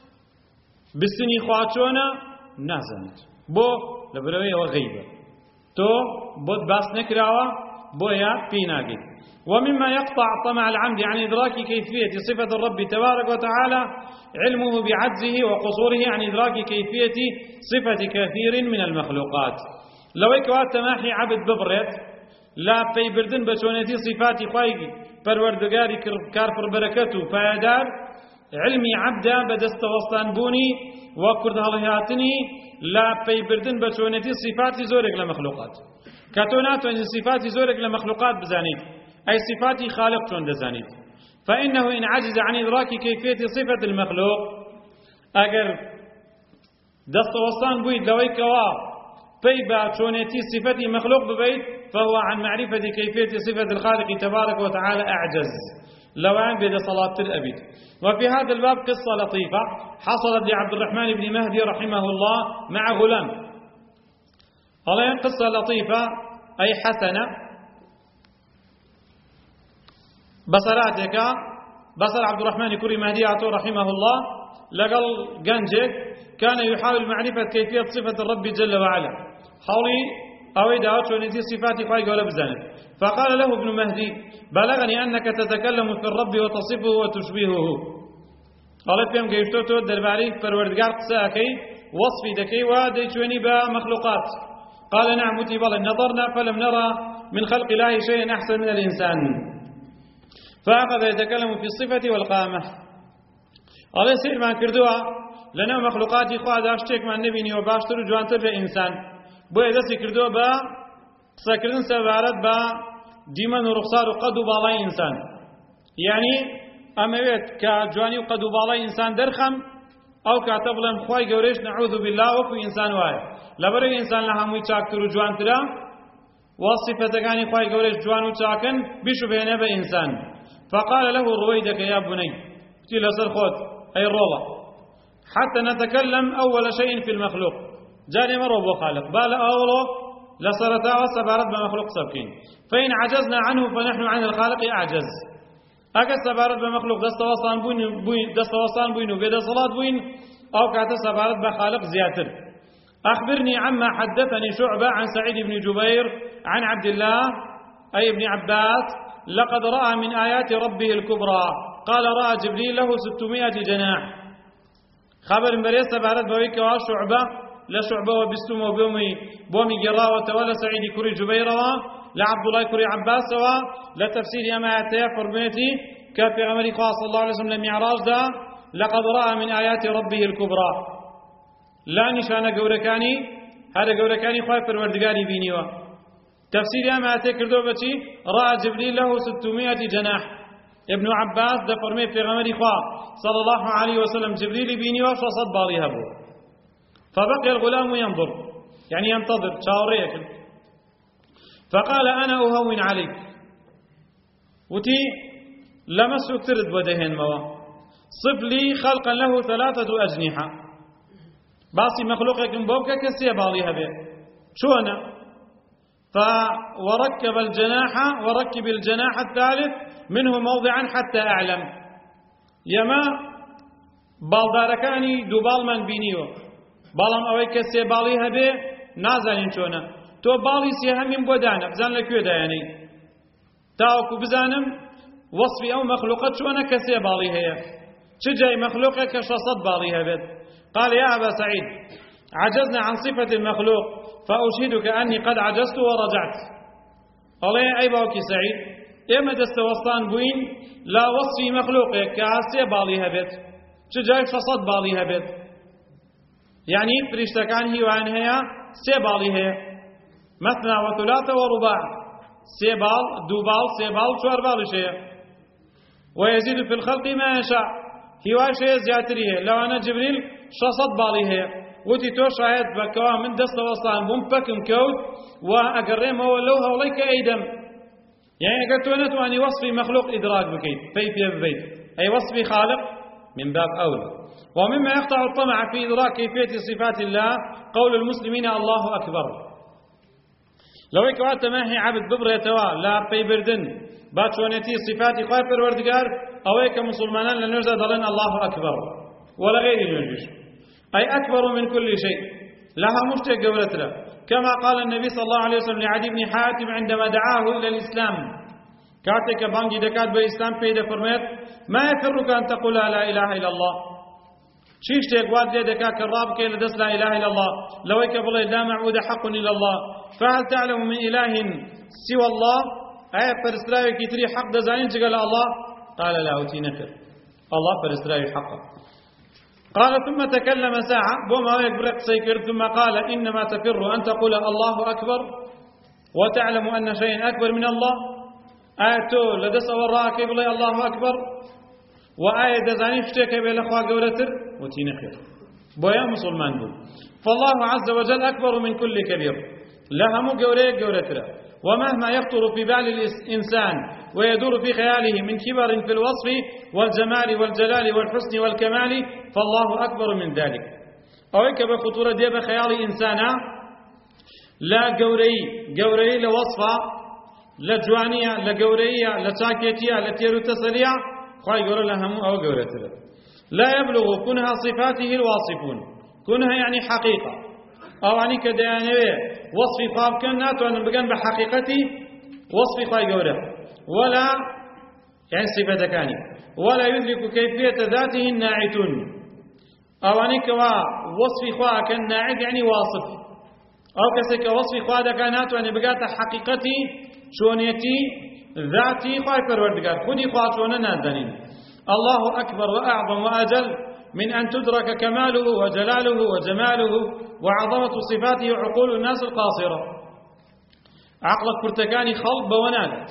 بسني خواتشونا نازنت بو لبروي وغيبة تو بود باس نكراوا بويا بيناقيت. ومما يقطع طمع العمد عن إدراك كيفية صفة الرب تبارك وتعالى علمه بعجزه وقصوره عن إدراك كيفية صفة كثير من المخلوقات. لو كوات تماحي عبد ببرت لا بيبردن بشونتي صفات خواهي پروردگاری كارفر بركته فيدار علمي عبدا بدست وسطان بوني وكرد هالهاتني لا بيبردن بشونتي صفات زورك لمخلوقات كاتونات وإن صفات زورك لمخلوقات بزانيت أي صفات خالق شون دزانيت. فإنه إن عجز عن إدراك كيفية صفة المخلوق أجر دست وسطان بويد لوي كوا بيبا شونتي صفة مخلوق ببيت فهو عن معرفة كيفية صفة الخالق تبارك وتعالى أعجز لو أن بيد صلاة الأبد. وفي هذا الباب قصة لطيفة حصلت لعبد الرحمن بن مهدي رحمه الله مع غلام. قال قصة لطيفة أي حسنة بصراتك بصر عبد الرحمن كري مهدي رحمه الله لقل جنجك كان يحاول معرفة كيفية صفة الرب جل وعلا حولي أو دعوت ونتي صفات خواهي قول بزانت. فقال له ابن مهدي بلغني أنك تتكلم في الرب وتصفه وتشبهه. قال فيهم قيشتوتو درباري فروردقار قساكي وصفي دكي وديتوني بمخلوقات. قال نعم متبالا نظرنا فلم نرى من خلق الله شيئا أحسن من الإنسان. فأخذ يتكلم في الصفة والقامة. قال سير ما كردوها لنا مخلوقاتي خواه داشتك من نبيني وباشتر وجوانتر في إنسان بو إذا سكردوها با سكردن سبارت با ديمن ورخصار وقد وبالاي إنسان يعني أمويت كجواني وقد وبالاي إنسان درخم أو كاتبلم خواهي قوريش نعوذ بالله وكو إنسان واي لبري إنسان لهموي چاكتر وجوانتر وصفة كاني خواهي قوريش جوان وچاكن بشو بينه بإنسان. فقال له رويدك يا بني قلت سر خود أي الروضة حتى نتكلم أول شيء في المخلوق جاني مرة بو خالق بال أولو لصرتا وسبارت بمخلوق سبكين فإن عجزنا عنه فنحن عن الخالق أعجز. أكا سبارت بمخلوق دست وصان بوين, بوين دست وصان بوين وبيد صلاة بوين أو كاتا سبارت بخالق زياتر. أخبرني عما حدثني شعبة عن سعيد بن جبير عن عبد الله أي ابن عباس لقد رأى من آيات ربه الكبرى قال رأى جبريل له ستمائة جناح. خبر مريس سبارت بويك وشعبة لشعبة وبستم وبومي بومي جراوة ولا سعيد كري جبيرة لعبد الله كري عباس لتفسير أما آياتي فرميتي كافي عمري صلى الله عليه وسلم المعراج دا لقد رأى من آيات ربه الكبرى لا نشانە گەورەکانی هەرە گەورەکانی خوای پەروەردگاری بینیوە. تفسير ما تكردو بچی را جبريل له ستمائة جناح. ابن عباس ده فرمي في غمر إخوة صلى الله عليه وسلم جبريل بيني وشصد باليها بو. فبقي الغلام ينظر يعني ينتظر شاوريك. فقال أنا أهون عليك وتي لمسك ترد بدهن موا صف لي خلقا له ثلاثة أجنحة باصي مخلوقك بوبك كسي باليها به شو أنا فوركب الجناح وركب الجناح الثالث منه موضعا حتى أعلم يما بالداركاني دوبال من بينيو بالام اوي كسي باليها به نازانين شونا تو بالي سي همين بودانا بزان لكيو دا يعني تاوكو بزانم وصفي او مخلوقات شونا كسي باليها شجاي مخلوقه كشصد باليها بد. قال يا أبا سعيد عجزنا عن صفة المخلوق فأشهدك أني قد عجزت ورجعت. قال يا أي باوكي سعيد إما دست وسطان بوين لا وصفي مخلوقه كاسي باليها بد شجاي شصد باليها بد يعني فريشتكان هي وعن هي سيبالي هي مثنى وثلاثة ورباع سيبال دوبال سيبال شواربال شيء ويزيد في الخلق ما يشاء هي شيء زياتريه لو أنا جبريل شصد بالي هي وتي تو شاهد بكوا من دست وصان بوم بكم كود وأقرم هو لو هوليك أيدم يعني أقرتونت وأني وصفي مخلوق إدراك بكيت في في بيت أي وصفي خالق من باب أولى. ومما يقطع الطمع في إدراك كيفية صفات الله قول المسلمين الله أكبر. لو يكوات تماهي عبد ببر يتوا لا بيبردن باتشونيتي صفات خواهي پروردگار أو يك مسلمان لنرزا دلن الله أكبر ولا غير جنجش أي أكبر من كل شيء لها مشتق قولتنا كما قال النبي صلى الله عليه وسلم لعدي بن حاتم عندما دعاه إلى الإسلام كاتك بانجي دكات بالإسلام بيد فرميت ما يفرك أن تقول لا إله إلا الله شيش تقواد لديك كراب كي لدس لا إله إلا الله لويك بالله لا معبود حق إلا الله فهل تعلم من إله سوى الله أي فرسلاوي كتري حق دزانين تقال الله قال لا أوتي نكر الله فرسلاوي حقا. قال ثم تكلم ساعة بوما يقبرك سيكر ثم قال إنما تفر أن تقول الله أكبر وتعلم أن شيئا أكبر من الله آياتو لدس وراك بالله الله أكبر وآية دزاني اشتكى بالأخوة قولتر وتينخير بويا مسلمان بو. فالله عز وجل أكبر من كل كبير لهم قوليك قولتر ومهما يخطر في بال الإنسان ويدور في خياله من كبر في الوصف والجمال والجلال والحسن والكمال فالله أكبر من ذلك. أويك بخطورة دي بخيال إنسانا لا قوري قوري لوصفة لجوانية لقورية لتاكيتية لتيرو تسلية خواهي قول لهم أو قولتر لا يبلغ كنها صفاته الواصفون كنها يعني حقيقة أو يعني كديانوية وصف خواب كنات وأن بقن بحقيقتي وصف خواهي قوله ولا يعني صفة كاني ولا يدرك كيفية ذاته الناعتون أو يعني كوا وصف خواه كالناعت يعني واصف أو كسك وصف خواه كانات وأن بقات حقيقتي شونيتي ذاتي خواهي پروردگار خودي خواه شونا نازنين. الله أكبر وأعظم وأجل من أن تدرك كماله وجلاله وجماله وعظمة صفاته وعقول الناس القاصرة. عقلك برتكاني خلق بونالت.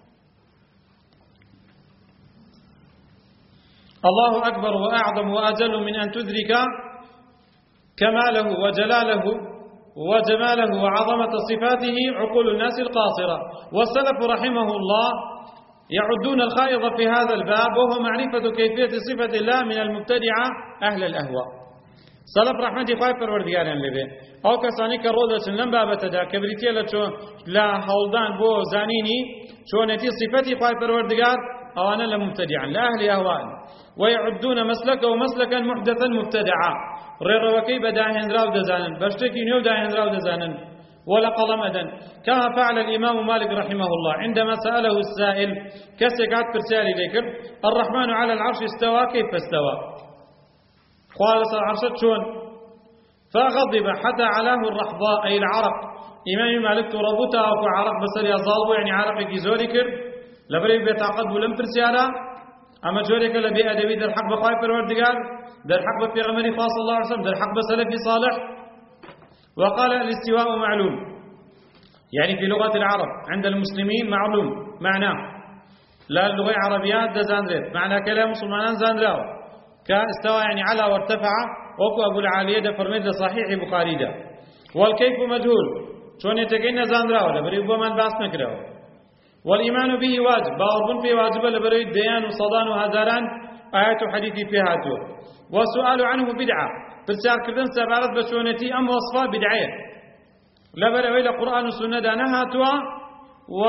الله أكبر وأعظم وأجل من أن تدرك كماله وجلاله وجماله وعظمة صفاته عقول الناس القاصرة. والسلف رحمه الله يعدون الخائض في هذا الباب وهو معرفة كيفية صفة الله من المبتدعة أهل الأهواء. سلف رحمة خواهي پروردگاران لبه أو كساني كرودة لن بابة دا كبريتيا لا حولدان بو زانيني شونتي صفتي خواهي پروردگار أو أنا لمبتدعا لأهل أهواء ويعدون مسلكه ومسلكا محدثا مبتدعا رير وكي بداهن راو دزانن بشتكي نيو داهن راو دزانن ولا قلمدا كما فعل الإمام مالك رحمه الله عندما سأله السائل كسكات برسالي ليكر الرحمن على العرش استوى كيف استوى خالص العرش شون فغضب حتى علاه الرحضاء أي العرق إمام مالك تربطها أو عرق بسر يظالب يعني عرق يزوري كر لبري بيتعقد ولم برسالة أما جورك لبي أدبي در حق بخواي پروردگار در حق بپیغمبری خاص الله عليه وسلم در حق بسلفي صالح. وقال الاستواء معلوم، يعني في لغة العرب عند المسلمين معلوم معناه، لا اللغة العربية ده زاندريت معنى كلام مسلمان زاندراو كاستوى يعني على وارتفع، وكو أبو العالية ده فرميد صحيح بخاري ده. والكيف مجهول، شون يتقين زاندراو لبريبو من باس نكراو. والإيمان به واجب، باوربون في واجب لبريد ديان وصدان وهزاران آيات وحديث في هاتو. والسؤال عنه بدعة، برسال كردن سبارت بشونتي أم وصفة بدعية لبريد القرآن والسنة دانا هاتوا و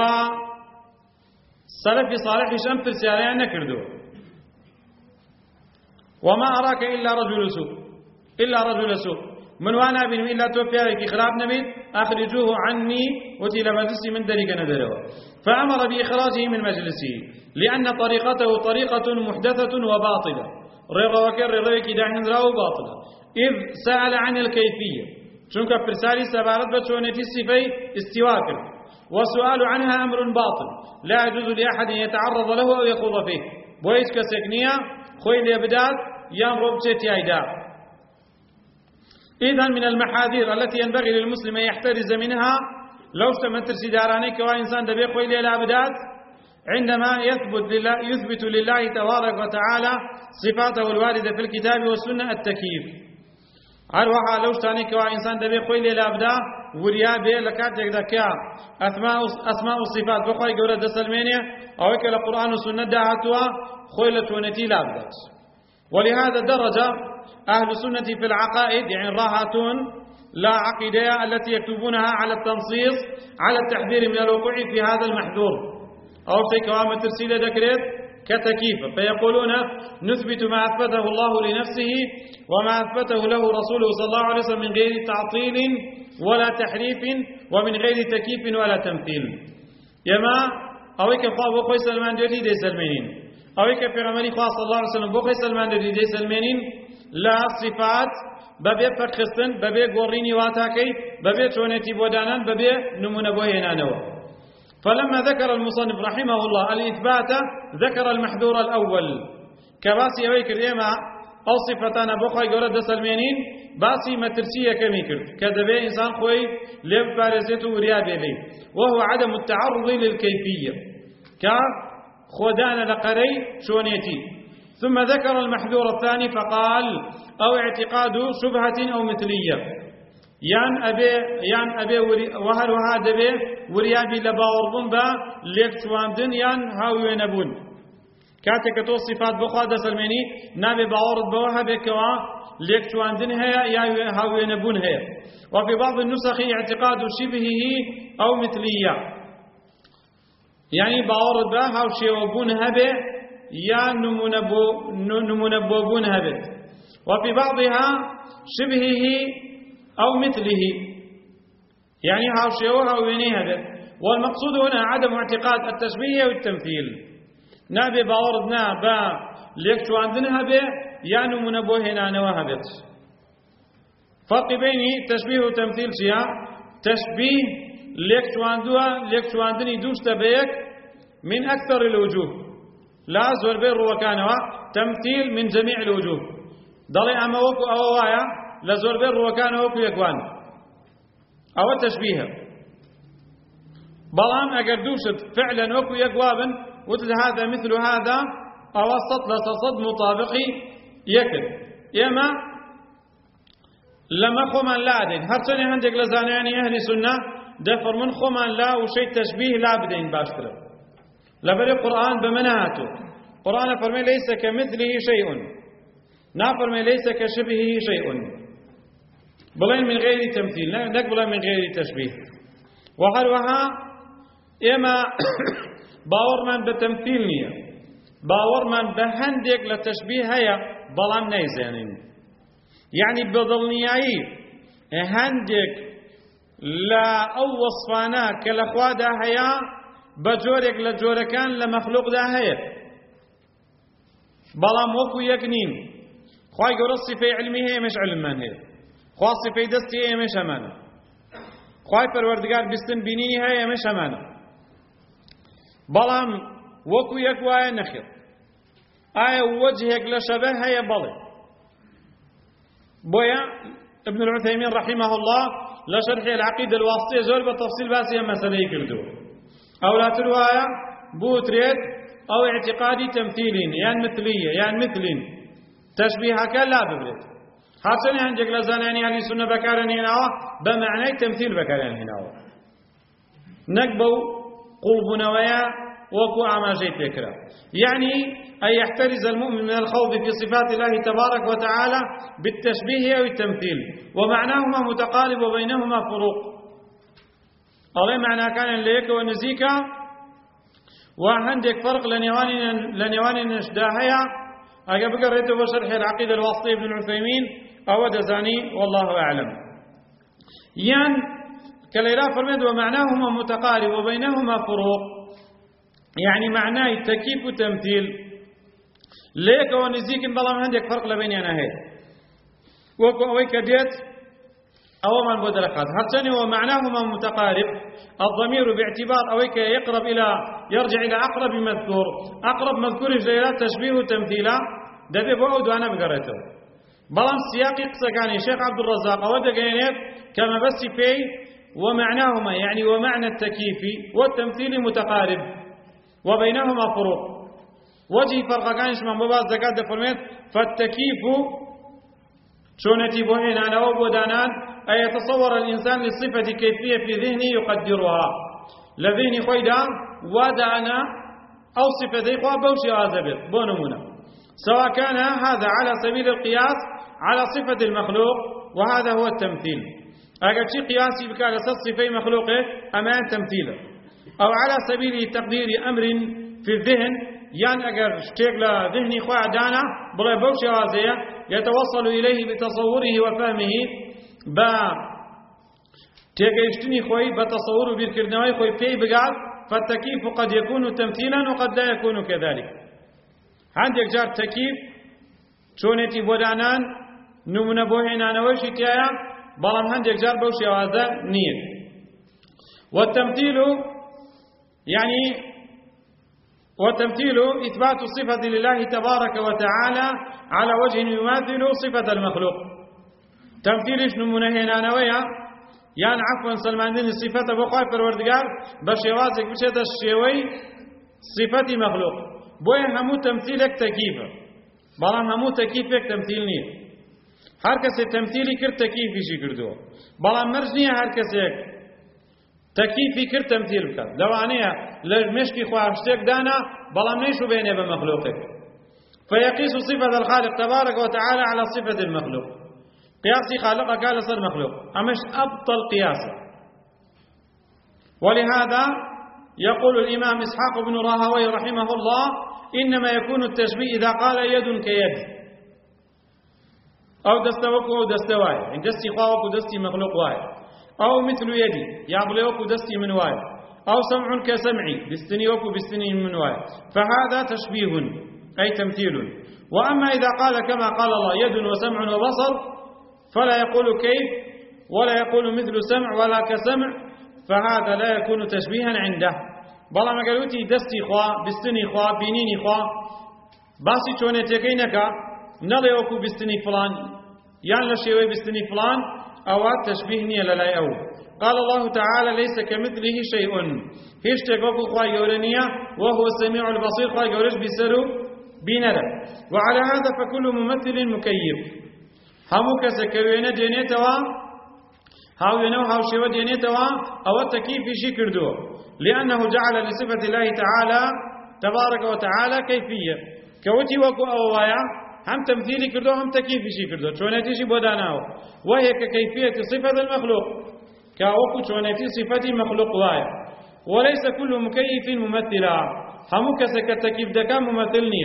سلفي صالح شم برسالين نكردو. وما أراك إلا رجل سوء إلا رجل سوء من وانا بن إلا توفيا خراب نبيت أخرجوه عني وتي لمجلسي من دريق ندره، فأمر بإخراجه من مجلسه لأن طريقته طريقة محدثة وباطلة، رغا وكر رغيك داهن راو باطلة، إذ سأل عن الكيفية چونك برسالي سبارت بچونتي الصفي استواكر، والسؤال عنها أمر باطل لا يجوز لأحد أن يتعرض له أو يخوض فيه، بويش كسكنية خوي ليبداد يام روبتي أيدا. إذن من المحاذير التي ينبغي للمسلم أن يحترز منها لو سمت سدارانيك وإنسان دبي خوي ليبداد عندما يثبت لله يثبت لله تبارك وتعالى صفاته الواردة في الكتاب والسنة التكييف. هروها لو شتانيك وإنسان دبي خوي ليبدا وريا بي لكاتك دكا أسماء أسماء الصفات بخوي جورا دسلمينيا أو كلا القرآن والسنة دعتها خوي لتونتي لابدات. ولهذا درجة أهل السنة في العقائد يعني راهاتون لا عقيدة التي يكتبونها على التنصيص على التحذير من الوقوع في هذا المحذور أو شيء كوامة ترسيل ذكرت كتكييف، فيقولون نثبت ما أثبته الله لنفسه وما أثبته له رسوله صلى الله عليه وسلم من غير تعطيل ولا تحريف ومن غير تكييف ولا تمثيل. يما أويك خواه بخوي سلمان دولي دي سلمانين أويك في غمالي خواه صلى الله عليه وسلم بخوي سلمان دولي دي سلمانين لا صفات ببي فرخستن ببي قوريني واتاكي ببي تونيتي بودانان ببي نمون بوهنانو. فلما ذكر المصنف رحمه الله الإثبات ذكر المحذور الأول كباسي أويك الإيمة أو صفتان بخوي قرد سلمانين باسي مترسية كميكر كذبه إنسان خوي لب بارزته وريابه لي، وهو عدم التعرض للكيفية كخدان لقري شونيتي. ثم ذكر المحذور الثاني فقال أو اعتقاد شبهة أو مثلية، يان أبي يان أبي وهل وهذا به وريابي لباوربون با ليك شواندن يان هاوي نبون كاتك تو صفات بخواد سلماني نابي باورد بوها بكوا ليك شواندن هيا يا هاوي نبون هيا. وفي بعض النسخ اعتقاد شبهه أو مثلية، يعني باورد با هاو شيوبون هبه يا نمونبو نمونبوبون هبه. وفي بعضها شبهه أو مثله، يعني هاو شيوها ويني هبه. والمقصود هنا عدم اعتقاد التشبيه والتمثيل، نابي باوردنا با ليك شو عندنا هبه يعني منبوه هنا نوهبت. فرق بين تشبيه وتمثيل شيء تشبيه ليك شو عندها ليك شو عندني دوش تبيك من أكثر الوجوه لا زور بير وكانوا، تمثيل من جميع الوجوه ضلي أما وكو أوايا لزور بير وكانوا وكو يكوان أو تشبيه. بلام أجر دوشت فعلا وكو يكوابن وتد هذا مثل هذا أوسط لتصد مطابقي يكد يما لما خمان لا دين هرتني هندق لزانياني أهل سنة دفر من خمان لا وشيء تشبيه لا بدين باشتر لبري القرآن بمناهاته. قرآن فرمي ليس كمثله شيء، نافرمي ليس كشبهه شيء، بلين من غير تمثيل نقبل من غير تشبيه. وهروها إما باورمان بتمثيل نية باورمان بهندق لتشبيه هيا بلام نيزانين، يعني بضلنياي هندق لا أو وصفانا كالأخوة دا هيا بجورك لجوركان لمخلوق دا هيا بلام وكو يكنين خواهي قول الصفة علمي هي مش علمان هي، خواهي الصفة دستي هي مش أمانة، خواهي پروردگار بستن بینینی هيا مش أمانة. بلام وكو يكوايا نخير آية وجهك لشبه هي بلي بويا ابن العثيمين رحمه الله لشرح العقيدة الواسطية زول بالتفصيل باسية مسألة يكردو أو لا ترواية بوتريد أو اعتقادي تمثيلين يعني مثلية يعني مثلين تشبيهك لا ببرد حسن عندك لزاناني أهل السنة بكارن هنا بمعنى تمثيل بكارن هنا نقبو قلبنا ويا وكو عما جيت بكرا يعني أن يحترز المؤمن من الخوض في صفات الله تبارك وتعالى بالتشبيه أو التمثيل ومعناهما متقارب وبينهما فروق الله معنى كان ليك ونزيك وعندك فرق لنيوان نشداهيا أقبل قريته بشرح العقيدة الواسطية ابن العثيمين أو دزاني والله أعلم يعني كالإله فرمد ومعناهما متقارب وبينهما فروق يعني معناه تكييف وتمثيل ليك ونزيك بلام عندك فرق لبين أنا هي وكو أويك ديت أو من بدركات هرتني ومعناهما متقارب الضمير باعتبار أويك يقرب إلى يرجع إلى أقرب مذكور أقرب مذكور في تشبيه وتمثيلا دبي بعود وأنا بقريته بلام سياقي قصة كان الشيخ عبد الرزاق أود قينيف كما بس في ومعناهما يعني ومعنى التكييف والتمثيل متقارب وبينهما فروق وجه فرق كانش من باب زكاة فرميت فالتكييف شونتي بوهين أنا وبودانان أي يتصور الإنسان للصفة كيفية في ذهنه يقدرها لذهني خويدا ودانا أو صفة ذي خواه بوشي آزبت بونمونا سواء كان هذا على سبيل القياس على صفة المخلوق وهذا هو التمثيل أجل شيء قياسي بكال صفة مخلوقه أمان تمثيله أو على سبيل تقدير أمر في الذهن يعني أجر شتيك لذهني خواه دانا بغي بوشي آزية يتوصل إليه بتصوره وفهمه با تيجيشتني خوي بتصوره بالكردنوي خوي في بقال فالتكييف قد يكون تمثيلا وقد لا يكون كذلك عندك جار تكييف شونتي بودانان نمنا بوهنا نوشي تيايا بلام عندك جار بوشي هذا نير والتمثيل يعني والتمثيل إثبات الصفة لله تبارك وتعالى على وجه يماثل صفة المخلوق تمثيلش نمونهنا نويا يعني عفوا سلمان دين الصفة بخواي فروردقار بشيوازك بشيت الشيوي صفة مخلوق بوين همو تمثيلك تكيفة بلان همو تكيفك تمثيل نيه هر کسی تمثيلي كر تكيفي شي كردو بلان مرج نيه هر کسی تكيفي كر تمثيل بكر دوانيه لمشكي خواهشتك دانا بلان نيشو بينه بمخلوقك فيقيس صفة الخالق تبارك وتعالى على صفة المخلوق قياسي خالقك على صر مخلوق أمش أبطل قياسه ولهذا يقول الإمام إسحاق بن راهوي رحمه الله إنما يكون التشبيه إذا قال يد كيد أو دستوك أو دستواي إن دستي خواوك ودستي مخلوق واي أو مثل يدي يعبلوك ودستي من واي أو سمع كسمعي بستنيوك بستني من واي فهذا تشبيه أي تمثيل وأما إذا قال كما قال الله يد وسمع وبصر فلا يقول كيف ولا يقول مثل سمع ولا كسمع فهذا لا يكون تشبيها عنده بلا ما قالوتي دستي خوا بستني خوا بينيني خوا باسي چونه تكينكا نلي وكو بستني فلان يعني لشيوي بستني فلان أو تشبيه نية للاي أو قال الله تعالى ليس كمثله شيء هيش تقوكو خوا يورنيا وهو السميع البصير خوا يورش بسرو بينرا وعلى هذا فكل ممثل مكيف همو كسكوينه دينيتوا هاوينه هاوشيوه دينيتوا أو التكييف شي كردوه لأنه جعل لصفة الله تعالى تبارك وتعالى كيفية كوتي وكو أوايا هم تمثيلي كردوه هم تكييف شي كردوه شونتي شي بوداناو وهي ككيفية صفة المخلوق كوكو شونتي صفة مخلوق وايا وليس كل مكيف ممثلا همو كسكتكيف دكا ممثلني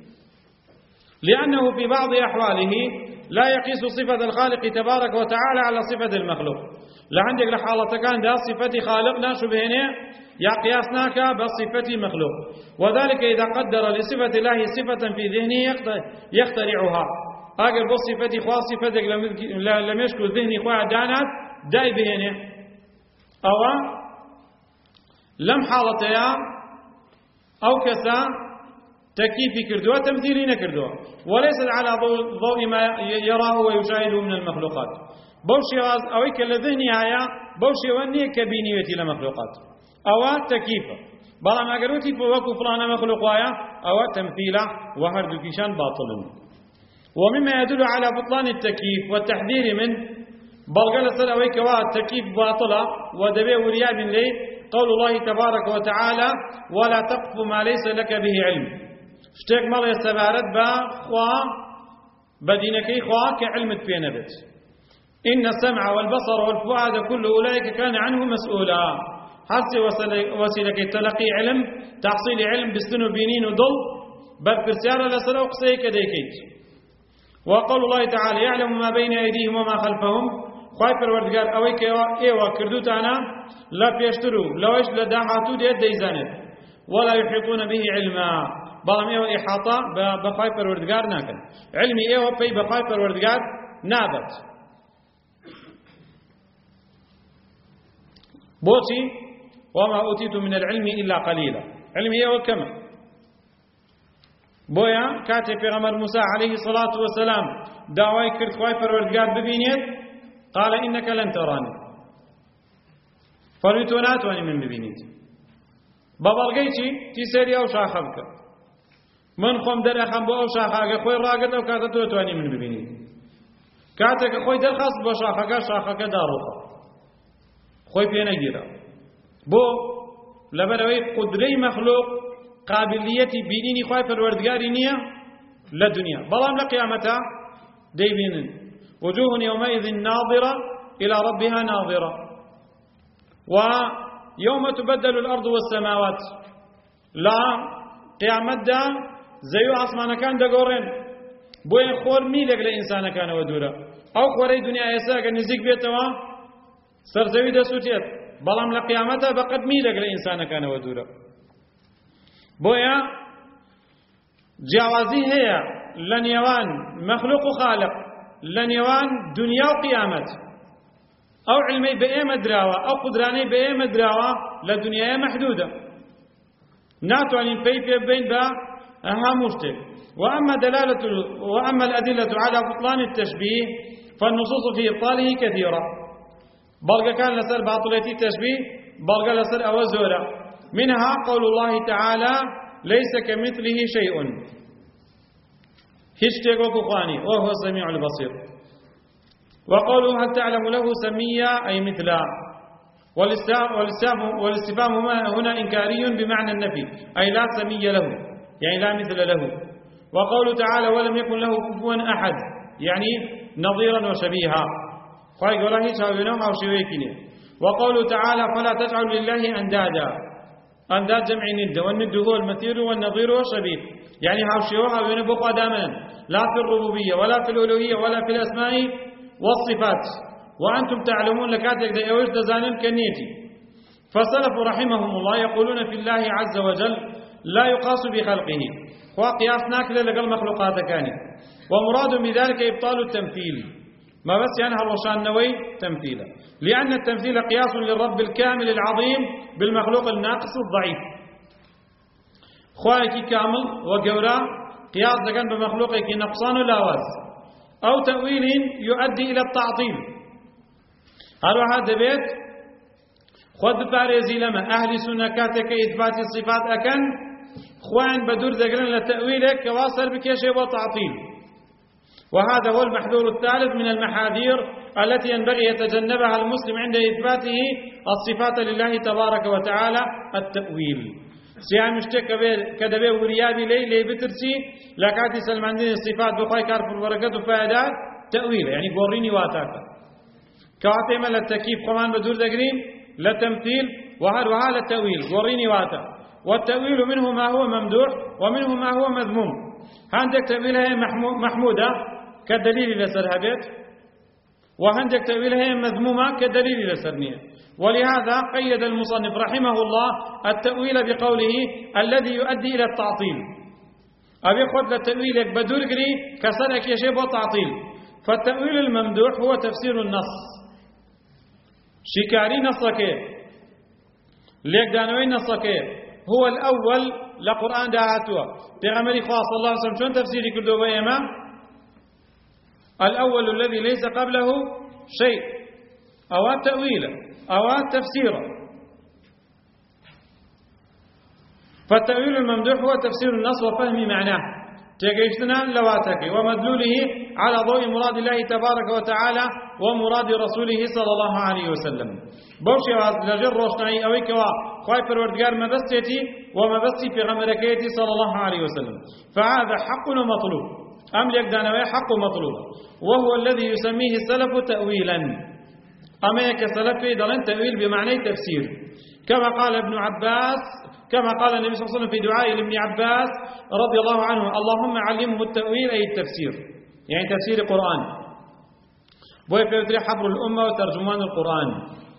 لأنه في بعض أحواله لا يقيس صفة الخالق تبارك وتعالى على صفة المخلوق لعندك لحالة كان ده صفة خالقنا شبهنا يا قياسناك بصفة مخلوق وذلك إذا قدر لصفة الله صفة في ذهنه يخترعها أقل بصفة خاص صفتك لم يشكل ذهني خواه دانات داي بهنه أو لم حالتها أو كسا تكييفي كردوه تمثيلي نكردوه وليست على ضوء ما يراه ويشاهده من المخلوقات بوشي أويك لذهني هيا بوشي واني كبينيتي لمخلوقات أو تكييفه بلا ما قروتي وكو فلان مخلوق وايا أو تمثيله وهرد كيشان باطل ومما يدل على بطلان التكييف والتحذير منه بل قال سر أويك التكييف باطلة ودبي ورياب لي قول الله تبارك وتعالى ولا تقف ما ليس لك به علم شتيك مالي سبارت با خوا بدينكي خوا كعلمت في نبت إن السمع والبصر والفؤاد كل أولئك كان عنه مسؤولا حسي وسيلك تلقي علم تحصيل علم بسنو بينين ودل بل برسالة لسر أقصيك ديكيت وقول الله تعالى يعلم ما بين أيديهم وما خلفهم خواهي پروردگار اوی که ایوا کردو تانا لا پیشترو لوش لداحاتو دید دیزانت ولا يحيطون به علما بلام ایوا احاطه بخواهي پروردگار ناکن علمي ایوا پی بخواهي پروردگار نابت بوتي وما أوتيت من العلم إلا قليلا علمي ايوا كما بويا كاتب پیغمبر موسى عليه الصلاة والسلام دعوي کرد خواهي پروردگار ببینید قال إنك لن تراني فلويتو ناتواني من ببينيت بابالغيتي تيسيري أو شاخبك من خم در أخم بو أو شاخاك خوي راقد أو كاتتو تواني من ببينيت كاتك خوي در خاص بو شاخاك شاخاك داروخا خوي بينا جيرا بو لبروي قدري مخلوق قابليتي بينيني خوي پروردگاري نية لدنيا بلام لقيامتا دي بينن وجوه يومئذ ناظرة إلى ربها ناظرة ويوم تبدل الأرض والسماوات لا قيامت دا زيو عصمان كان دا قورين بوين خور ميلك لإنسان كان ودورا أو خوري دنيا يساق نزيق بيتوا سرزوي دا سوتيت بلام لقيامتها بقد ميلك لإنسان كان ودورا بويا جوازي هي لن يوان مخلوق خالق لنيوان دنيا وقيامت أو علمي بأي مدراوة أو قدراني بأي مدراوة لدنيا محدودة ناتو عن الفيفي بين با أهم مشتك وأما دلالة وأما الأدلة على بطلان التشبيه فالنصوص في إبطاله كثيرة بلغ كان لسر باطلتي التشبيه بلغ لسر أوزورة منها قول الله تعالى ليس كمثله شيء هشتك وكخواني وهو السميع البصير وقوله هل تعلم له سميا أي مثلا والاستفهام هنا إنكاري بمعنى النفي أي لا سمي له يعني لا مثل له وقوله تعالى ولم يكن له كفوا أحد يعني نظيرا وشبيها خايق والله شاوينهم أو شويكين وقوله تعالى فلا تجعلوا لله أندادا أنداد جمع ند والند هو المثير والنظير والشبيه يعني هاوشيوها وينبقوا دائما لا في الربوبية ولا في الألوهية ولا في الأسماء والصفات وأنتم تعلمون لكاتك دا يوش دزانين كنيتي فالسلف رحمهم الله يقولون في الله عز وجل لا يقاس بخلقه وقياس ناكل لقل مخلوقات كانت ومراد بذلك إبطال التمثيل ما بس يعني هالوشان نوي تمثيلا لأن التمثيل قياس للرب الكامل العظيم بالمخلوق الناقص الضعيف خواهي كامل وقورا قياس دكان بمخلوقك نقصان لاواز أو تأويل يؤدي إلى التعطيل هذا هذا بيت خود بارزي لما أهل سنكاتك إثبات الصفات أكن خوان بدور دقلن لتأويلك كواصل بكيشي وتعطيل وهذا هو المحذور الثالث من المحاذير التي ينبغي يتجنبها المسلم عند إثباته الصفات لله تبارك وتعالى التأويل سيان مشتك كدبي وريابي لي لي بترسي لكاتي سلمان دين الصفات بخواي كارف البركات وفائدات تأويل يعني قوريني واتاكا كواتي مال التكييف كمان بدور دقرين لتمثيل وهل وهذا التأويل قوريني واتا والتأويل منه ما هو ممدوح ومنه ما هو مذموم عندك تأويلها محمودة كدليل لسرهبت وعندك تأويلها مذمومة كدليل لسرنية ولهذا قيد المصنف رحمه الله التأويل بقوله الذي يؤدي إلى التعطيل أبي خذ لتأويلك بدور قري كسرك يشيب وتعطيل فالتأويل الممدوح هو تفسير النص شكاري نصك ليك دانوي نصك هو الأول لقرآن داهاتوا بغمري خاص صلى الله عليه وسلم شون تفسيري كردوا بيما الأول الذي ليس قبله شيء أو تأويلا أو تفسيرا. فالتأويل الممدوح هو تفسير النص وفهم معناه تجيشتنا لواتك ومدلوله على ضوء مراد الله تبارك وتعالى ومراد رسوله صلى الله عليه وسلم. بوشي لجر روشناي أويك وخواي پروردگار مبستي ومبستي في غمركيتي صلى الله عليه وسلم. فهذا حق ومطلوب أملك دانوي حق ومطلوب وهو الذي يسميه السلف تأويلا. أما كسلف دلن تأويل بمعنى تفسير كما قال ابن عباس كما قال النبي صلى الله عليه وسلم في دعاء لابن عباس رضي الله عنه اللهم علمه التأويل أي التفسير يعني تفسير القرآن بوي في حبر الأمة وترجمان القرآن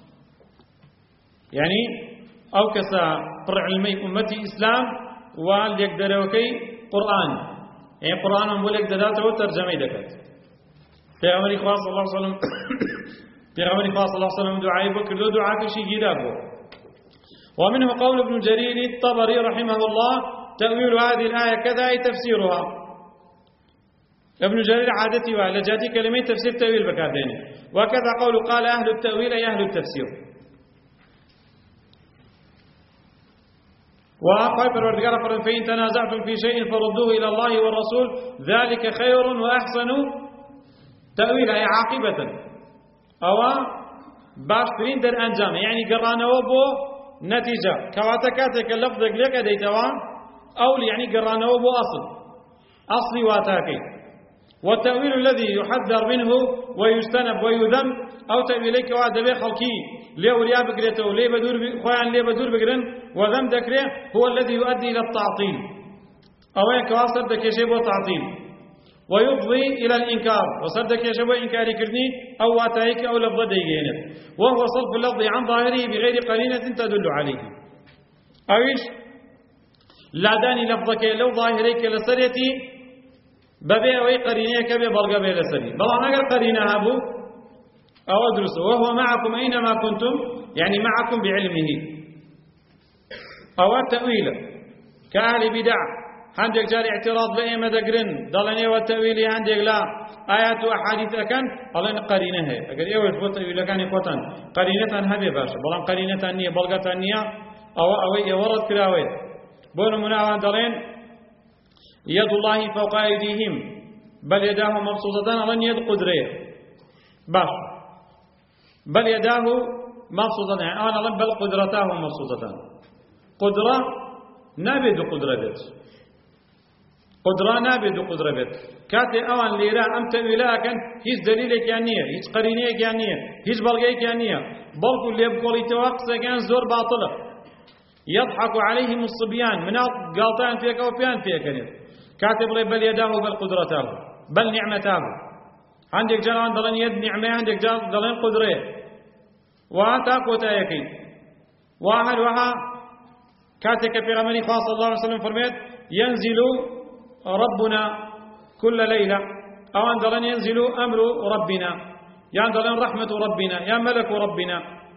يعني أو كسا قرع المي أمتي إسلام واليقدر وكي قرآن يعني قرآن مولك داته وترجمي دكت في عمر إخوة صلى الله عليه وسلم في عمر إخوة صلى الله عليه وسلم دعاء بكر دو دعاء كشي جدابه. ومنه قول ابن جرير الطبري رحمه الله تأويل هذه الآية كذا أي تفسيرها. ابن جرير عادتي وعلى جاتي كلمة تفسير تأويل بكاردين وكذا قول قال أهل التأويل أي أهل التفسير. وقال الرجال فإن تنازعتم في شيء فردوه إلى الله والرسول ذلك خير وأحسن تأويل أي عاقبة أو باشترين در أنجام يعني قرانا وبو نتيجة كواتكاتك اللفظ لك ديتوا أو يعني قرانا وبو أصل أصلي واتاكي. والتأويل الذي يحذر منه ويجتنب ويذم أو تأويلك وعدبي خلقي ليه وليا بقريته ليه بدور خوان ليه بدور بقرن وذم ذكره هو الذي يؤدي إلى التعطيل أو يكواصل دكيشيبو تعطيل ويفضي إلى الإنكار وصار دكيشيبو إنكاري كرني أو واتايك أو لفظ ديجينه وهو صرف اللفظ عن ظاهره بغير قرينة تدل عليه أويش لا داني لفظك لو ظاهريك لسريتي ببيع وي قرينيك ببرقة بي لسري بل أنا قرينة أبو أو أدرسه وهو معكم أينما كنتم يعني معكم بعلمه. أو التأويل كأهل بدع عندك جاري اعتراض بأي مدقرن ضلني والتأويل عندك لا آيات وأحاديث أكن الله قرينة هي أقول إيه وش تأويل كان يقطن قرينة هذه باش بلان قرينة النية بلغة النية أو أو يورد كلاوي بون مناوان ضلين يد الله فوق أيديهم بل يداه مبسوطتان لن يد قدرية باش بل يداه مبسوطتان يعني أنا لن بل قدرتاه مبسوطتان قدرة نابد قدرة بيت قدرة نابد قدرة بيت كاتي أوان ليرا أم تأويلا كان هيش دليلك يعنيه هيش قرينيك يعنيه هيش بلغيك يعنيه بلغو اللي يبقى لتوقع كان زور باطلة يضحك عليهم الصبيان من قالتان فيك أو بيان فيك كاتب لي بل يداه بل قدرته بل نعمته عندك جلان دلن يد نعمة عندك جلان دلن قدرة واتاكو تايكي واحد وها كاتك في غمري خاص الله عليه وسلم فرميت ينزل ربنا كل ليلة أو أن دلن ينزل أمر ربنا يعني دلن رحمة ربنا يا ملك ربنا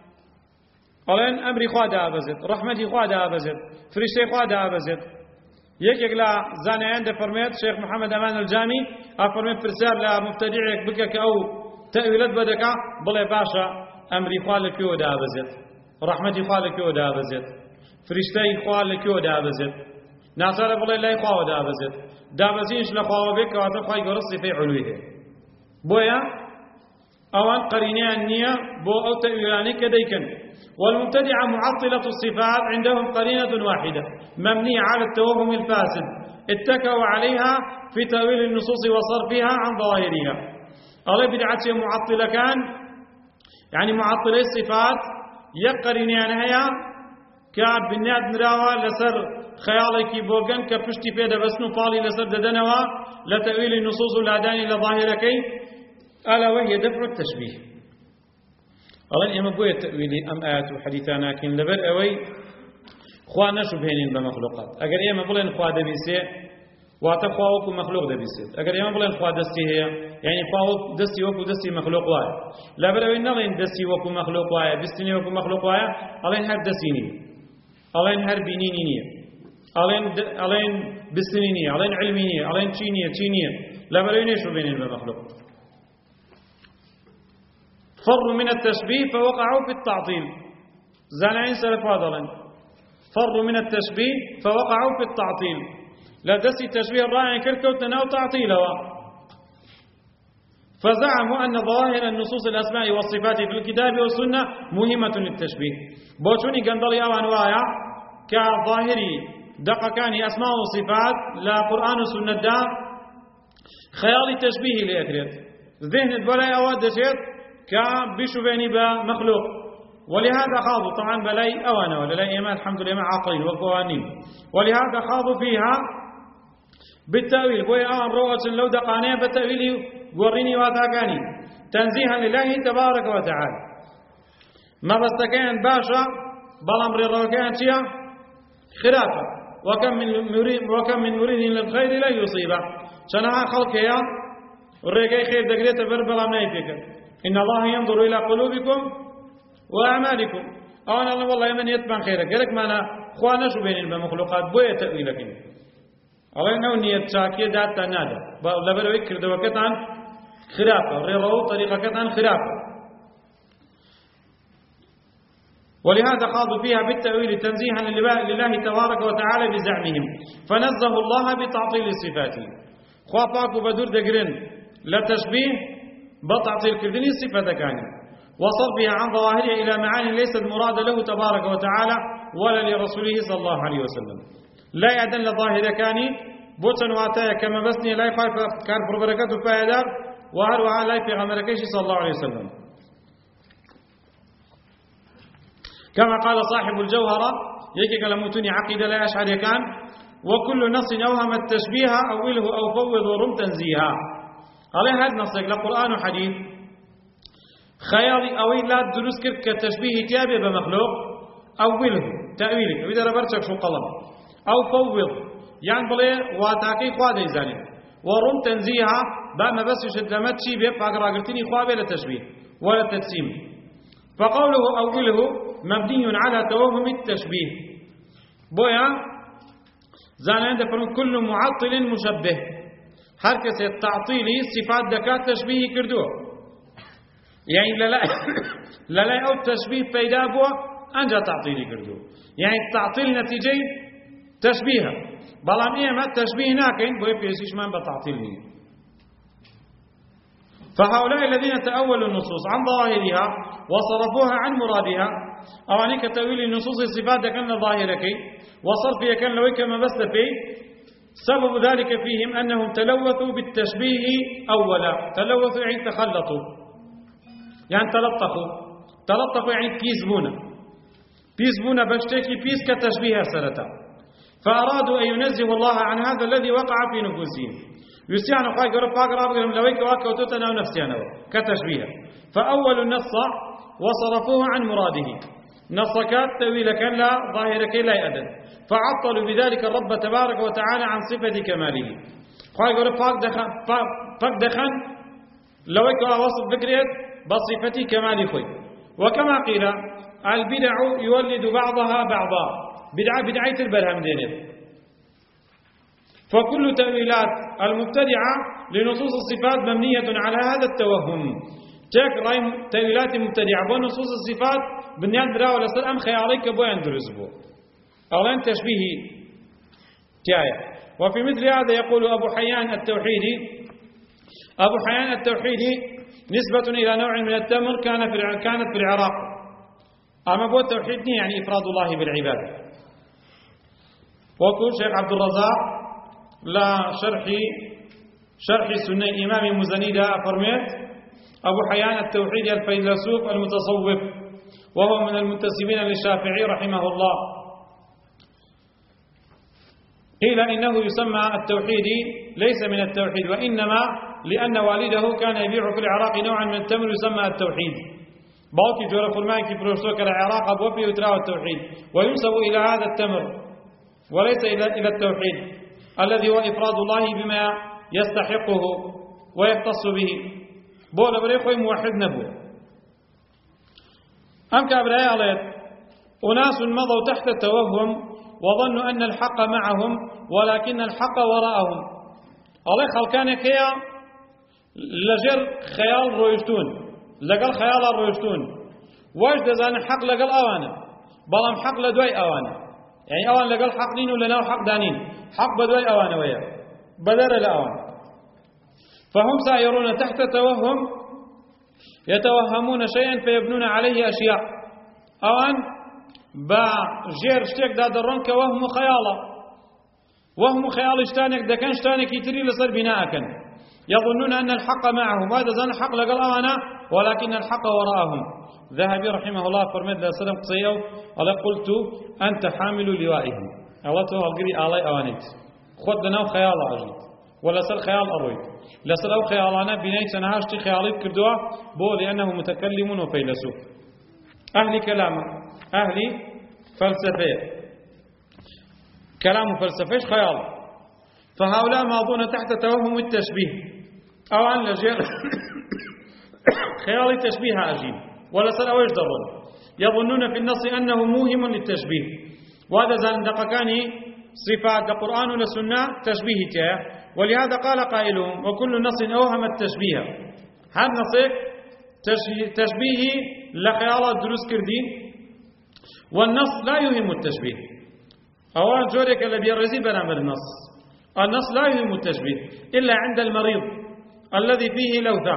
قالين أمري خوادا أبزد رحمتي خوادا أبزد فرشتي خوادا أبزد يكيك لا زاني عند فرميت شيخ محمد أمان الجامي أفرميت فرسال لا مبتدعك بكك أو تأويلات بدك بلا باشا أمري خوالك يو دابزت رحمتي خوالك يو دابزت فرشتي خوالك يو دابزت ناصر بلا لا يخوا دابزت دابزينش لخوا بك وتخوا يقرص في علوه بويا أوان قرينيان نية بو أو تأويلاني كديكن. والمبتدعة معطلة الصفات عندهم قرينة واحدة مبنية على التوهم الفاسد اتكوا عليها في تأويل النصوص وصرفها عن ظواهرها. الله بدعة معطلة كان يعني معطلة الصفات يقرنيان هيا كاب بنياد نراوة لسر خيالك بوغن كبشتي فيدا بسنو فالي لسر ددنوا لتأويل النصوص الأداني لظاهركي ألا وهي دفع التشبيه. الله إما بوي تأويلي أم آيات وحديثانا لكن لبر أوي خوا نشبهين بمخلوقات. أجر إما بلين خوا دبيسي واتخوا وكو مخلوق دبيسي. أجر إما بلين خوا دستي هي يعني خوا دستي وكو دستي مخلوق واي. لبر أوي نلين دستي وكو مخلوق واي بستني وكو مخلوق واي الله هر دستيني. ئەڵێن هەر بینینی نییە، ئەڵێن ئەڵێن بستنی نییە، ئەڵێن علمی نییە، ئەڵێن چی نییە چی نییە، لەبەرەوەی نێشوبێنن بە مەخلوق. فروا من التشبيه فوقعوا في التعطيل. زانين سلف هذا فروا من التشبيه فوقعوا في التعطيل. لا دسي التشبيه الرائع كركوتنا أو تعطيله. فزعموا أن ظواهر النصوص الأسماء والصفات في الكتاب والسنة مهمة للتشبيه. بوشوني قندلي أوان وايا كظاهري دقة كان أسماء وصفات لا قرآن وسنة دا خيالي تشبيه لأكريت ذهن البلاي أواد دشيت كبشبيني بمخلوق. ولهذا خاضوا طبعا بلاي أوانا ولا لا إيمان الحمد لله مع عاقلين وقوانين. ولهذا خاضوا فيها بالتأويل بوي أوان روغة لو دقانية بالتأويل وريني واتاكاني تنزيها لله تبارك وتعالى. ما بستكين باشا بلامر الروكان شيا خلافة وكم من مريد وكم من مريد للخير لا يصيبه. شنها خلق يا الرجاء خير دقيقة بربلا ما يفكر. إن الله ينظر إلى قلوبكم وأعمالكم. أو أنا والله من يتبع خيرك قالك ما أنا خوانا شو بين المخلوقات بوية تأويلك الله إنه نية شاكية دات تنادى لبر وكر دوكت عن خلافة ريرو طريقة عن خلافة. ولهذا خاضوا فيها بالتأويل تنزيها لله تبارك وتعالى بزعمهم فنزه الله بتعطيل صفاته. خوافاكو بدور دقرن لا تشبيه بتعطيل كردني صفة كانت وصرفها عن ظواهرها إلى معاني ليست مرادة له تبارك وتعالى ولا لرسوله صلى الله عليه وسلم. لا يعدن لظاهر كاني بوتن واتايا كما بسني لا يخاف كان بركاته فايدار وهروها لا في غمركيش صلى الله عليه وسلم. كما قال صاحب الجوهرة يكي كلمتني عقيدة لا أشعر كان وكل نص أوهم التشبيه أوله أو فوض ورم تنزيها. عليه هذا نص لقرآن وحديث خيالي أوي لا دروس كرك كتشبيه تيابي بمخلوق أوله تأويله وإذا ربرتك شو قلم أو فوض يعني بلي واتاكي خوادي زاني ورم تنزيها بما بس يشدمت شي بيب فاقرا قلتني خوابي لتشبيه ولا تجسيم. فقوله أوله مبني على توهم التشبيه. بويا زاني عند كل معطل مشبه هركس التعطيل صفات دكات تشبيه كردوه يعني لا لا لا لا أو تشبيه فيدا بوا أنجا تعطيلي كردوه يعني التعطيل نتيجة تشبيهه بلام إيه ما التشبيه ناكين بوي بيسيش من بتعطيلني. فهؤلاء الذين تأولوا النصوص عن ظواهرها وصرفوها عن مرادها أو عنك تأويل النصوص الصفات كان ظاهرك وصرفها كان لويك ما بس فيه سبب ذلك فيهم أنهم تلوثوا بالتشبيه أولا. تلوثوا يعني تخلطوا يعني تلطخوا تلطخوا يعني كيزبونا بيزبونا بشتكي بيز كتشبيه سرتا فأرادوا أن ينزهوا الله عن هذا الذي وقع في نفوسهم. يستيعنوا خاي قرب فاقرب قرب لويك واكوتوتنا ونفسينا كتشبيه. فأول النص وصرفوه عن مراده نصكات تأويل كان لا ظاهر كي لا يأذن فعطلوا بذلك الرب تبارك وتعالى عن صفة كماله. خاي قرب فاق دخن فاق دخن لويك وصف فكريت بصفة كمال خوي. وكما قيل البدع يولد بعضها بعضا بدعة بدعية البرهم دينه. فكل تأويلات المبتدعة لنصوص الصفات مبنية على هذا التوهم. تك راي تأويلات مبتدعة بنصوص الصفات بنيان درا ولا سر أم خيالك بو يندرس بو أو أن تشبيه كاية. وفي مثل هذا يقول أبو حيان التوحيدي أبو حيان التوحيدي نسبة إلى نوع من التمر كان في كانت في العراق. أما بو التوحيد يعني إفراد الله بالعبادة. وكل شيخ عبد الرزاق لا شرح شرح السنة إمام مزنيدة فرميت أبو حيان التوحيد الفيلسوف المتصوف وهو من المنتسبين للشافعي رحمه الله. قيل إنه يسمى التوحيدي ليس من التوحيد وإنما لأن والده كان يبيع في العراق نوعا من التمر يسمى التوحيد. باوكي جورا فرمانكي بروشتوك العراق أبوبي يتراو التوحيد وينسب إلى هذا التمر وليس إلى التوحيد الذي هو إفراد الله بما يستحقه ويختص به. بولا بريخوي موحد نبو أم كابراي عليك أناس مضوا تحت التوهم وظنوا أن الحق معهم ولكن الحق وراءهم. الله خلقانك هي لجر خيال رويشتون لقل خيال رويشتون واش دزان حق لقل أوانا بلام حق لدوي أوانا يعني أوان لقل حق نين ولا ناو حق دانين حق بدوي أوانا ويا بدر الأوان. فهم سائرون تحت توهم يتوهمون شيئا فيبنون عليه أشياء أوان با جير شتێک دادەڕۆن کە وەهم و خەیاڵە وەهم و خەیاڵی شتانێک دەکەن شتانێکی تری لەسەر بیناکەن. يظنون أن الحق معهم هذا زان حق لقل أوانا ولكن الحق وراءهم. ذهبي رحمه الله فرمد لسلم قصيو قال قلت أنت حامل لوائهم الله تو القري آلاي أوانيت خود دناو خيال أجيت ولا سل خيال أرويت لسل أو خيالانا بنيت نهاشتي خياليت كردوا بو لأنه متكلم وفيلسوف. أهل كلامه أهل فلسفة كلام فلسفيش خيال. فهؤلاء ماضون تحت توهم التشبيه أو أن لجير خيال التشبيه أجيب ولا سنة ويجدرون يظنون في النص أنه موهم للتشبيه وهذا زندقكان صفات القرآن والسنة تشبيه تيه. ولهذا قال قائلهم وكل نص أوهم التشبيه هذا نصيك تشبيه لخيالات دروس كردين والنص لا يهم التشبيه. أولا جورك الذي يرزي بنا بالنص النص لا يهم التشبيه إلا عند المريض الذي فيه لوثة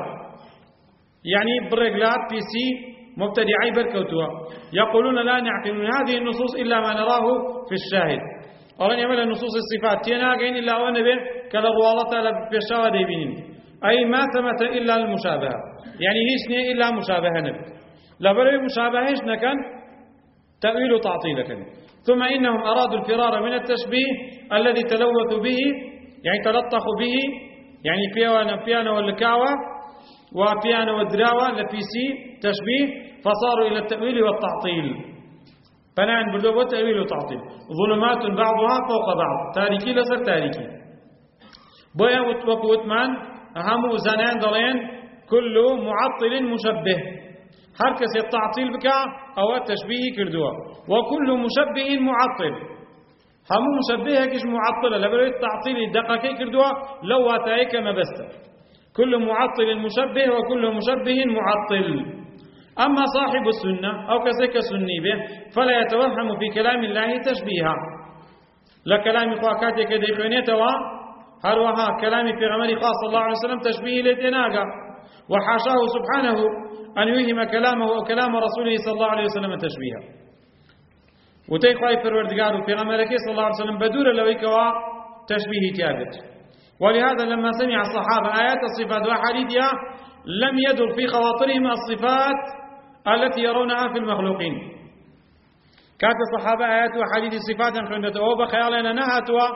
يعني برجلات في سي مبتدعي بركوتها يقولون لا نعقل من هذه النصوص إلا ما نراه في الشاهد. أولا يعمل النصوص الصفات تيناقين إلا أولا به كالروالة لبشاوة ديبينين أي ما ثمت إلا المشابهة يعني هيسني إلا مشابهة نبي لبري مشابهة نكن تأويل تعطيل كان. ثم إنهم أرادوا الفرار من التشبيه الذي تلوثوا به يعني تلطخوا به يعني بيانا بيانا والكاوة وبيانا والدراوة لفيسي تشبيه فصاروا إلى التأويل والتعطيل. فنعن بردو والتأويل والتعطيل ظلمات بعضها فوق بعض تاريكي لسر تاريكي بويا وكوتمان أهم زنان دلين كل معطل مشبه حركة التعطيل بك أو التشبيه كردوا وكل مشبه معطل هم مشبه كش معطلة لبريد التعطيل الدقيق كردوا لو أتايك ما بست كل معطل مشبه وكل مشبه معطل. أما صاحب السنة أو كسك سني به فلا يتوهم في كلام الله تشبيها لكلام خواكاتك ديخونيتوا هروها كلام في غمر خاص صلى الله عليه وسلم تشبيه لتناقى وحاشاه سبحانه أن يوهم كلامه وكلام رسوله صلى الله عليه وسلم تشبيها. وتيخواي فروردقار في غمرك صلى الله عليه وسلم بدور لويكوا تشبيه تابت. ولهذا لما سمع الصحابة آيات الصفات وحديثها لم يدر في خواطرهم الصفات التي يرونها في المخلوقين. كانت الصحابة آيات وحديث الصفات عند أوبا خيالنا نهتوا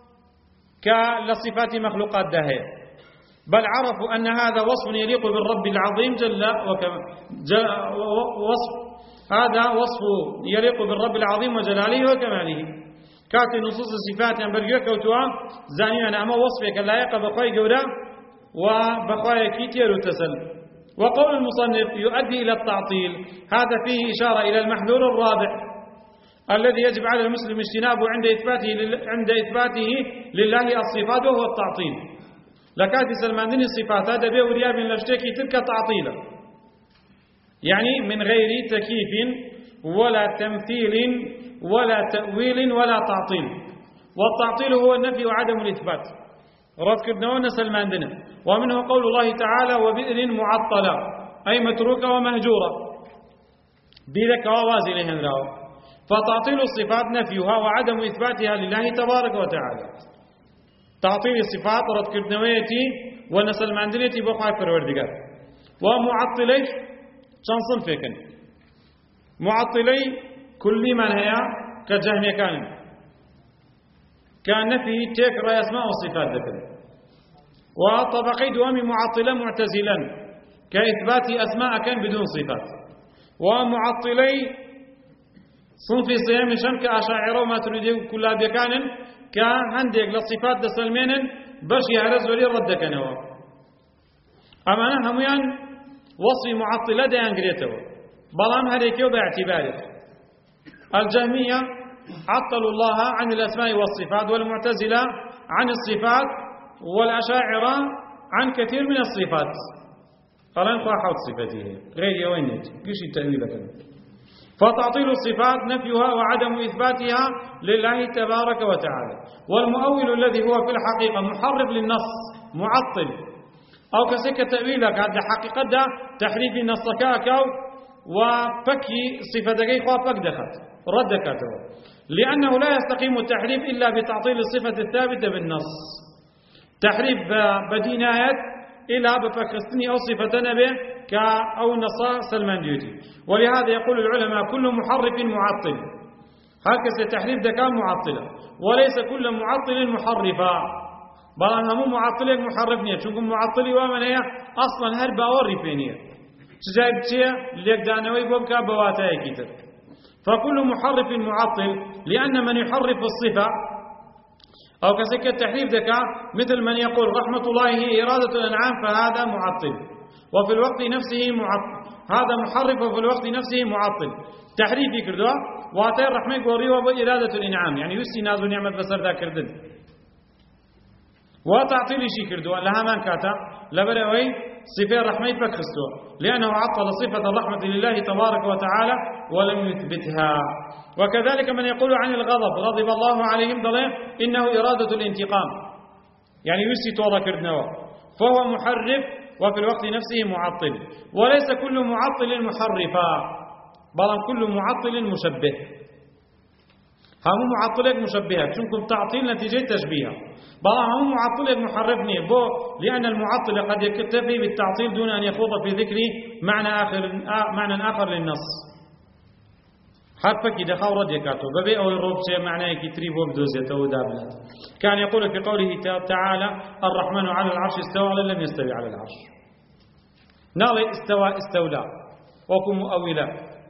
كالصفات مخلوقات دهية بل عرفوا أن هذا وصف يليق بالرب العظيم جل وكما جل وصف هذا وصف يليق بالرب العظيم وجلاله وكماله. كانت نصوص الصفات برجك وتوا زاني أنا أما وصفك لا يقع بخواي جودا وبخواي كتير وتسل. وقول المصنف يؤدي إلى التعطيل هذا فيه إشارة إلى المحذور الرابع الذي يجب على المسلم اجتنابه عند إثباته عند إثباته لله الصفات وهو التعطيل. لكاتي سلمان دين الصفات هذا بيه ورياب لشتكي تلك تعطيلا يعني من غير تكييف ولا تمثيل ولا تأويل ولا تعطيل. والتعطيل هو النفي وعدم الإثبات رفكرنا سلمان دين. ومنه قول الله تعالى وبئر معطلة أي متروكة ومهجورة بذلك ووازي لهن راو. فتعطيل الصفات نفيها وعدم إثباتها لله تبارك وتعالى. تعطيل الصفات رد كردنويتي ونسل ماندنيتي بخواي فروردقار. ومعطلي شان صنفكن معطلي كل من هي كجهمية كان كان نفي تكرى أسماء وصفات ذكر. وطبقي دوام معطلة معتزلا كإثبات أسماء كان بدون صفات. ومعطلي صنف صيام شمك أشاعره ما تريده كلها بكان كهندق للصفات دسلمين باش يعرز ولي ردك نوا. أما أنا هميان وصف معطلة ديان قريته بلام هريكيو باعتباره الجهمية عطلوا الله عن الأسماء والصفات، والمعتزلة عن الصفات، والأشاعرة عن كثير من الصفات. قال نخوا حوت صفته غير وينت قش التأويل كذا. فتعطيل الصفات نفيها وعدم إثباتها لله تبارك وتعالى. والمؤول الذي هو في الحقيقة محرف للنص معطل أو كسك تأويلك هذا حقيقة ده تحريف النص كاكو وفكي صفتك خوا فك دخت ردك لأنه لا يستقيم التحريف إلا بتعطيل الصفة الثابتة بالنص. تحريف بدينايات إلى بفكرستني أو صفة نبي كأو نصا سلمان ديوتي. ولهذا يقول العلماء كل محرف معطل، هكذا تحريف ده كان معطلة، وليس كل معطل محرفا. بل هم معطل محرفني شنكم معطلي ومن هي أصلا هربا ورفينية تجايب شيء ليك دانوي بوبكا بواتاي كتر. فكل محرف معطل، لأن من يحرف الصفة أو كسك التحريف ذكاء مثل من يقول رحمة الله هي إرادة الأنعام فهذا معطل، وفي الوقت نفسه معطل. هذا محرف وفي الوقت نفسه معطل. تحريف كردوا واتي الرحمة قوريوا بإرادة الإنعام يعني يسي نازو نعمة بسر ذا كردن، وتعطيل شي كردوا لها من كاتا لبرأوي صفة الرحمة فكرستوا، لأنه عطل صفة الرحمة لله تبارك وتعالى ولم يثبتها. وكذلك من يقول عن الغضب غضب الله عليهم ضليه إنه إرادة الانتقام يعني يسي توضا كردنوا، فهو محرف وفي الوقت نفسه معطل. وليس كل معطل محرفا، بل كل معطل مشبه. هم معطلك مشبهة شنكم تعطيل نتيجة تشبيها، بل هم معطلك محرفني بو لأن المعطل قد يكتفي بالتعطيل دون أن يخوض في ذكر معنى آخر معنى آخر للنص. حرفك إذا خورد يكاتو ببي أو الروب شيء معناه كتريب وبدوزيته ودابلات. كان يقول في قوله تعالى الرحمن على العرش استوى ولا لم يستوي على العرش. نالي استوى استولى وكم مؤولا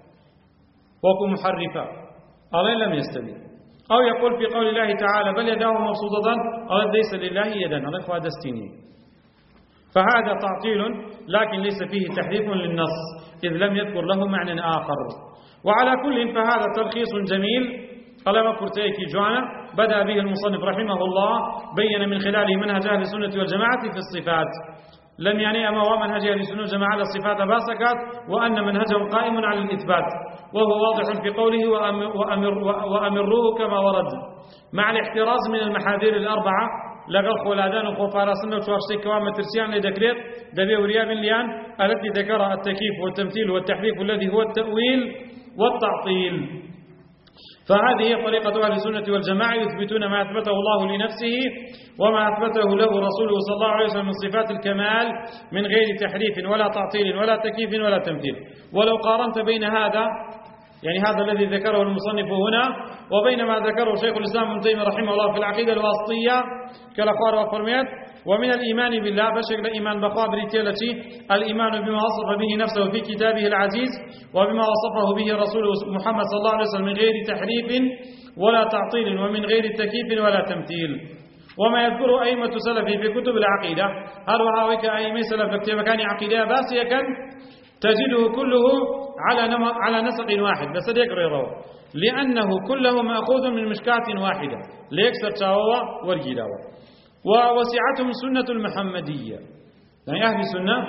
وكم محرفا ألا لم يستوي. أو يقول في قول الله تعالى بل يداه مبسوطتان ألا ليس لله يدا ألا إخوة دستيني. فهذا تعطيل لكن ليس فيه تحريف للنص إذ لم يذكر له معنى آخر. وعلى كل فهذا تلخيص جميل قال ما كرتيكي جوانا بدأ به المصنف رحمه الله بين من خلاله منهج أهل السنة والجماعة في الصفات. لم يعني أما ومنهج أهل السنة والجماعة على الصفات باسكات وأن منهجهم قائم على الإثبات، وهو واضح في قوله وأمر وأمروه كما ورد مع الاحتراز من المحاذير الأربعة لقل خولادان وخوفارسن وشوارشتي كوام ترسيان لدكريت دبي ورياب ليان التي ذكرها التكييف والتمثيل والتحريف الذي هو التأويل والتعطيل. فهذه هي طريقة أهل السنة والجماعة يثبتون ما أثبته الله لنفسه وما أثبته له رسوله صلى الله عليه وسلم من صفات الكمال من غير تحريف ولا تعطيل ولا تكييف ولا تمثيل. ولو قارنت بين هذا يعني هذا الذي ذكره المصنف هنا وبين ما ذكره شيخ الإسلام ابن تيمية رحمه الله في العقيدة الواسطية كالأخبار والفرميات ومن الإيمان بالله بشكل إيمان بخواب ريتيلتي الإيمان بما وصف به نفسه في كتابه العزيز وبما وصفه به رسوله محمد صلى الله عليه وسلم من غير تحريف ولا تعطيل ومن غير تكييف ولا تمثيل. وما يذكره أئمة سلفي في كتب العقيدة هل وهاوك أئمة سلف كتاب كان عقيدة باسية كان تجده كله على على نسق واحد بس يقرأه لأنه كله مأخوذ من مشكاة واحدة ليكسر شاوة ورجلاوة. ووسعتهم سنة المحمدية يعني أهل السنة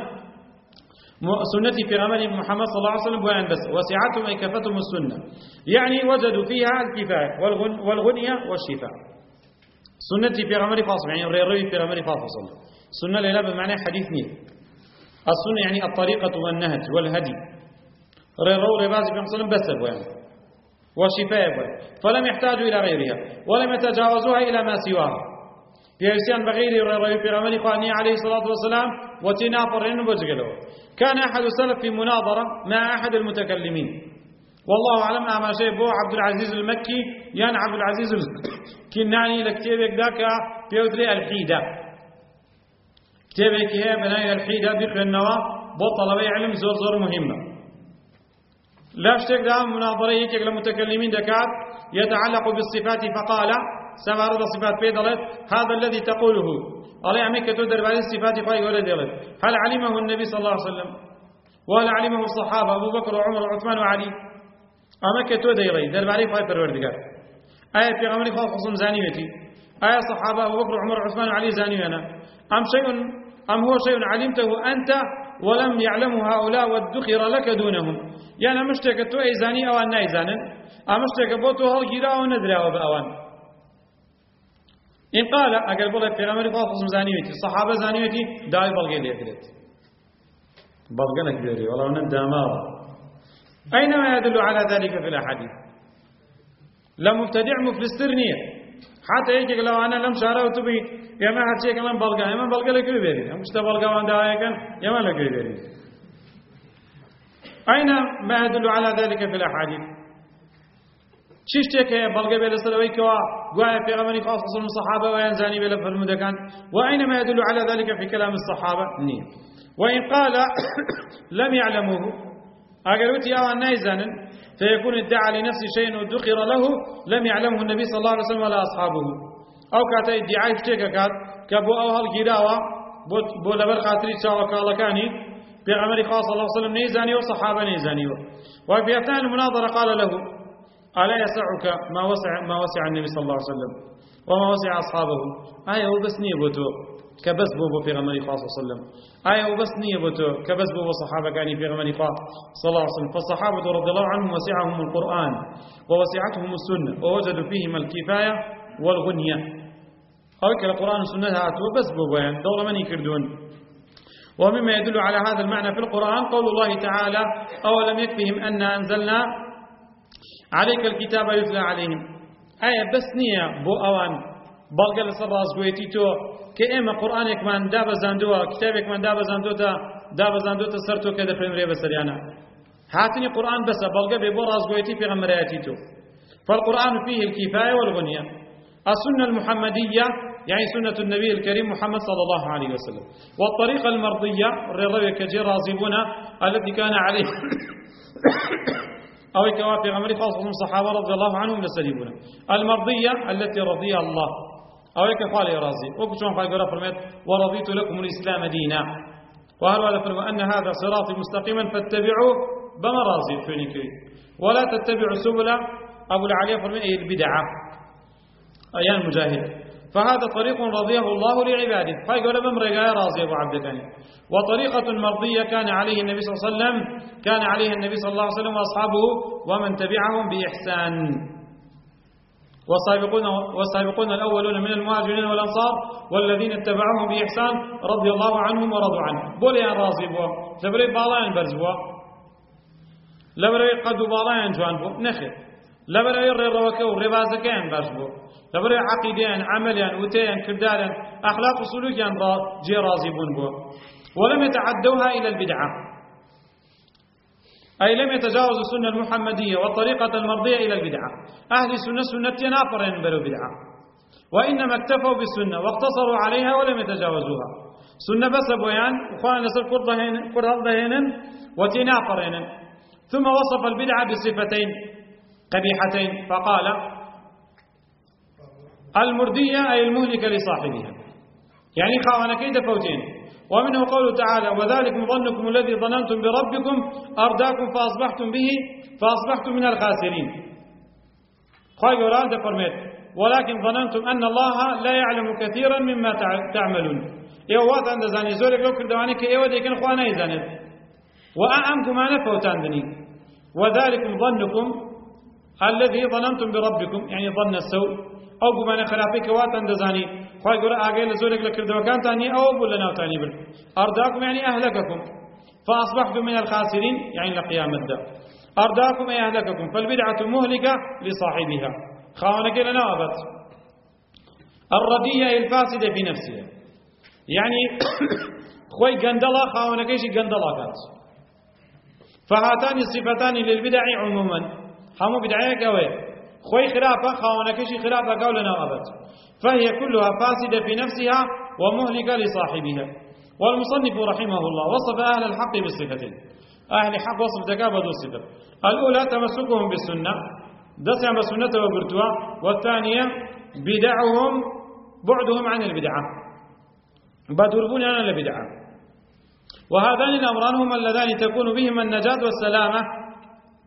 سنتي في غمر محمد صلى الله عليه وسلم بوان بس وسعتهم أي كفتهم السنة يعني وجدوا فيها الكفاية والغن والغنية والشفاء. سنتي في غمر فاصل يعني الريروي في غمر فاصل سنة ليلة بمعنى حديث نيل. السنة يعني الطريقة والنهج والهدي ريرو ربازي في مصر بس بوان وشفاء بوان فلم يحتاجوا إلى غيرها ولم يتجاوزوها إلى ما سواها بيسيان بغير رأي في غمر قاني عليه الصلاة والسلام وتنافرين بجقله. كان أحد السلف في مناظرة مع أحد المتكلمين والله أعلم أما شيء بو عبد العزيز المكي يعني عبد العزيز الكناني لكتابك ذاك بيوتري الحيدة كتابك هي بناء الحيدة بيخي النواة بطلبي علم زور زور مهمة. لا اشتك ده مناظرة يكيك لمتكلمين دكات يتعلق بالصفات فقال سما رد صفات بيدلت هذا الذي تقوله الله عمك تدر بعد الصفات خاي ولد يلد هل علمه النبي صلى الله عليه وسلم وهل علمه الصحابة أبو بكر وعمر وعثمان وعلي أما كتو ديري درباري فاي پروردگار آية في غمري خاص خصوم زانيتي آية صحابة أبو بكر وعمر وعثمان وعلي زانيانا أم شيء أم هو شيء علمته أنت ولم يعلمه هؤلاء وادخر لك دونهم يعني مشتك تو أي زاني أو أن زانا أمشتك بوتو هالجيرا أو ندري أو بأوان إن قال أقل بولي في غمري خاص خصوم زانيتي صحابة زانيتي داي بلغي لي أكدت بلغنا كبيري والله ندامار أينما يدل على ذلك في الأحاديث لا مبتدع مفلس ترنية حتى يجي لو أنا لم شارعت بي يا ما هالشيء كمان بلغا يا ما بلغا لك بيري مش تبلغا وان دعاية كان يا ما لك بيري أين ما يدل على ذلك في الأحاديث شيشتك هي بلغا بلا سلويك وقاية في غمني خاصة من الصحابة وينزاني بلا فالمدكان وأين ما يدل على ذلك في كلام الصحابة نية وإن قال لم يعلموه أقلت يا نايزانا فيكون ادعى لنفسه شيء ادخر له لم يعلمه النبي صلى الله عليه وسلم ولا أصحابه أو كاتا ادعاء اشتكى كات كابو أو هالجراوة بو لبر خاطري تشاوى كالكاني في عمر خاص الله عليه وسلم نيزاني وصحابة نيزاني وفي أثناء المناظرة قال له ألا يسعك ما وسع ما وسع النبي صلى الله عليه وسلم وما وسع أصحابه آية وبس نيبوتو كبس بو في غمر خاص صلى الله عليه وسلم آية وبس نيبوتو كبس بو صحابة كاني في غمر خاص صلى الله عليه وسلم فالصحابة رضي الله عنهم وسعهم القرآن ووسعتهم السنة ووجدوا فيهم الكفاية والغنية أو كلا القرآن والسنة هاتوا بس بو بيان دور من يكردون ومما يدل على هذا المعنى في القرآن قول الله تعالى أولم يكفهم أن أنزلنا عليك الكتاب يتلى عليهم آية بس نية بو أوان بلغة لسراس قويتيتو كإما قرآنك من داب زاندوها كتابك من داب زاندوتا داب زاندوتا سرتو كده فرمري بسريانا هاتني قرآن بس بلغة ببو راس قويتي في غمرياتيتو فالقرآن فيه الكفاية والغنية السنة المحمدية يعني سنة النبي الكريم محمد صلى الله عليه وسلم والطريقة المرضية الرضوية كجير راضبنا التي كان عليه أو كوافي غمري خاصة الصحابة رضي الله عنهم لسليبنا المرضية التي رضيها الله أو كفال راضي وكشون فايقرا فرميت ورضيت لكم الإسلام دينا وهل هذا فرمى أن هذا صراطي مستقيما فاتبعوه بما راضي فينيكي ولا تتبعوا سبل أبو العلي فرمي أي البدعة أيان مجاهد فهذا طريق رضيه الله لعباده فيقول بمرقا راضي أبو عبد الثاني وطريقة مرضية كان عليه النبي صلى الله عليه وسلم كان عليه النبي صلى الله عليه وسلم وأصحابه ومن تبعهم بإحسان والسابقون, والسابقون الأولون من المهاجرين والأنصار والذين اتبعوهم بإحسان رضي الله عنهم ورضوا عنه بولي أن راضي بوا لبري بالاين برزبوا لبري قدوا بالاين جوان بوا نخير لبري الرواكة والربازكين برزبوا لبري عقيدين عمليا وتين كردارا أخلاق وسلوكيا جي راضيبون بوا ولم يتعدوها إلى البدعة أي لم يتجاوزوا السنة المحمدية والطريقة المرضية إلى البدعة أهل السنة سنة نافر بلو بدعة وإنما اكتفوا بالسنة واقتصروا عليها ولم يتجاوزوها سنة بس بيان وخوانا نصر كرهن وتنافرين ثم وصف البدعة بصفتين قبيحتين فقال المردية أي المهلكة لصاحبها يعني خوانا كيد فوتين ومنه قوله تعالى وذلك ظنكم الذي ظننتم بربكم أرداكم فأصبحتم به فأصبحتم من الخاسرين خواهي قرآن فرميت ولكن ظننتم أن الله لا يعلم كثيرا مما تعملون إيوات عند زاني زورك لو كردواني كإيوة ديكن خوانا يزاني وأعمكم أنا فوتاندني وذلك ظنكم الذي ظننتم بربكم يعني ظن السوء أو بمعنى خلافك وات عند زاني خواهي قرآن أقول زورك لكردوكان تاني أو بلنا تاني بل أرداكم يعني أهلككم فأصبحتم من الخاسرين يعني لقيام الدار أرداكم أي أهلككم فالبدعة مهلكة لصاحبها خاونك لنا أبت الردية الفاسدة في نفسها يعني خوي قندلا خاونك إيش قندلا كات فهاتان الصفتان للبدع عموما حمو بدعيك أوي خوي خلافة خاونك إيش خلافة قولنا أبت فهي كلها فاسدة في نفسها ومهلكة لصاحبها والمصنف رحمه الله وصف أهل الحق بالصفتين أهل الحق وصف تكابد الصفة الأولى تمسكهم بالسنة دسم بسنة وبرتوا والثانية بدعهم بعدهم عن البدعة بدربون عن البدعة وهذان الأمران هما اللذان تكون بهما النجاة والسلامة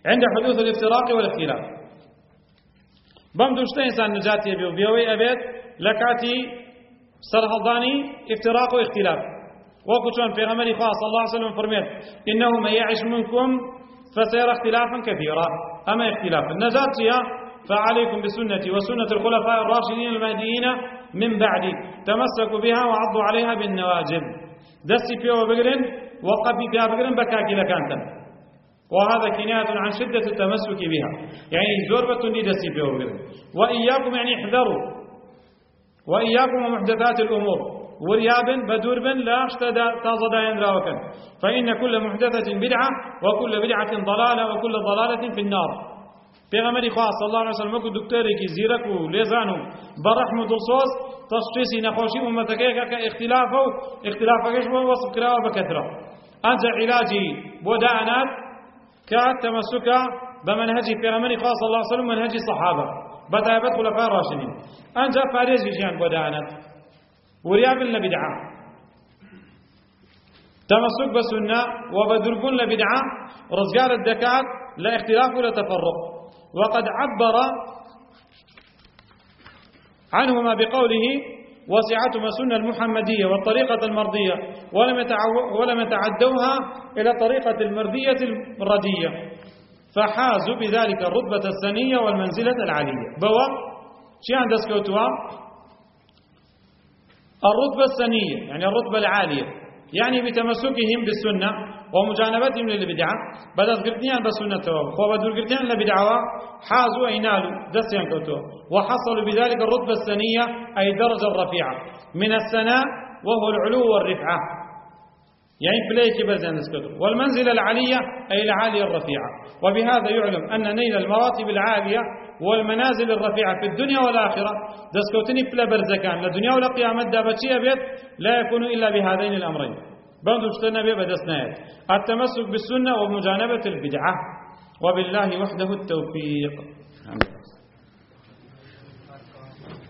عند حدوث الافتراق والاختلاف بم دوشتا إنسان نجاتي بيو بيوي أبيت لكاتي سرهضاني افتراق واختلاف وكتون في غمري خاص الله عليه وسلم فرميت إنه من يعيش منكم فسيرى اختلافا كثيرا أما اختلاف النجاتي فعليكم بسنتي وسنة الخلفاء الراشدين المهديين من بعدي تمسكوا بها وعضوا عليها بالنواجذ دسي فيها وبقرن وقبي فيها بقرن بكاكي لكانتا وهذا كناية عن شدة التمسك بها يعني زوربة دسي فيها وبقرن وإياكم يعني احذروا وإياكم ومحدثات الأمور وريابن بدوربن لا اشتدى تازدا يندراوكن فإن كل محدثة بدعة وكل بدعة ضلالة وكل ضلالة في النار پیغمبری خواه صلی الله علیه وسلم کو دکتری کی زیرک و لیزانو برحم و دلسوز تشخیصی نخوشی امتکی که اختلاف و اختلافش بو وصف کرا و بکثره انجا علاجی بودانات كات تمسك بمنهج پیغمبری خواه صلی الله علیه وسلم منهج صحابه بدایبت خلفاء راشدین انجا فارزی جان بودانات ورياب لبدعه تمسك بسنه وبدربون لبدعه رزقار الدكات لا اختلاف ولا تفرق وقد عبر عنهما بقوله وسعتهما السنة المحمدية والطريقة المرضية ولم ولم يتعدوها إلى طريقة المرضية الردية فحازوا بذلك الرتبة الثانية والمنزلة العالية بوا شي عند سكوتوا الرتبة الثانية يعني الرتبة العالية يعني بتمسكهم بالسنة ومجانبتهم للبدعة بدأت قرتنيان بسنة وبدأت قرتنيان لبدعة حازوا أي نالوا دسيان كوتوا وحصلوا بذلك الرتبة الثانية أي درجة الرفيعة من الثناء وهو العلو والرفعة يعني بليك بزان دسكتوا والمنزلة العالية أي العالية الرفيعة وبهذا يعلم أن نيل المراتب العالية والمنازل الرفيعة في الدنيا والآخرة دسكوتني بلا برزكان للدنيا ولا قيامة دابتشي بيت لا يكون إلا بهذين الأمرين بندو اشتنا بيه بدسنايات التمسك بالسنة ومجانبة البدعة وبالله وحده التوفيق.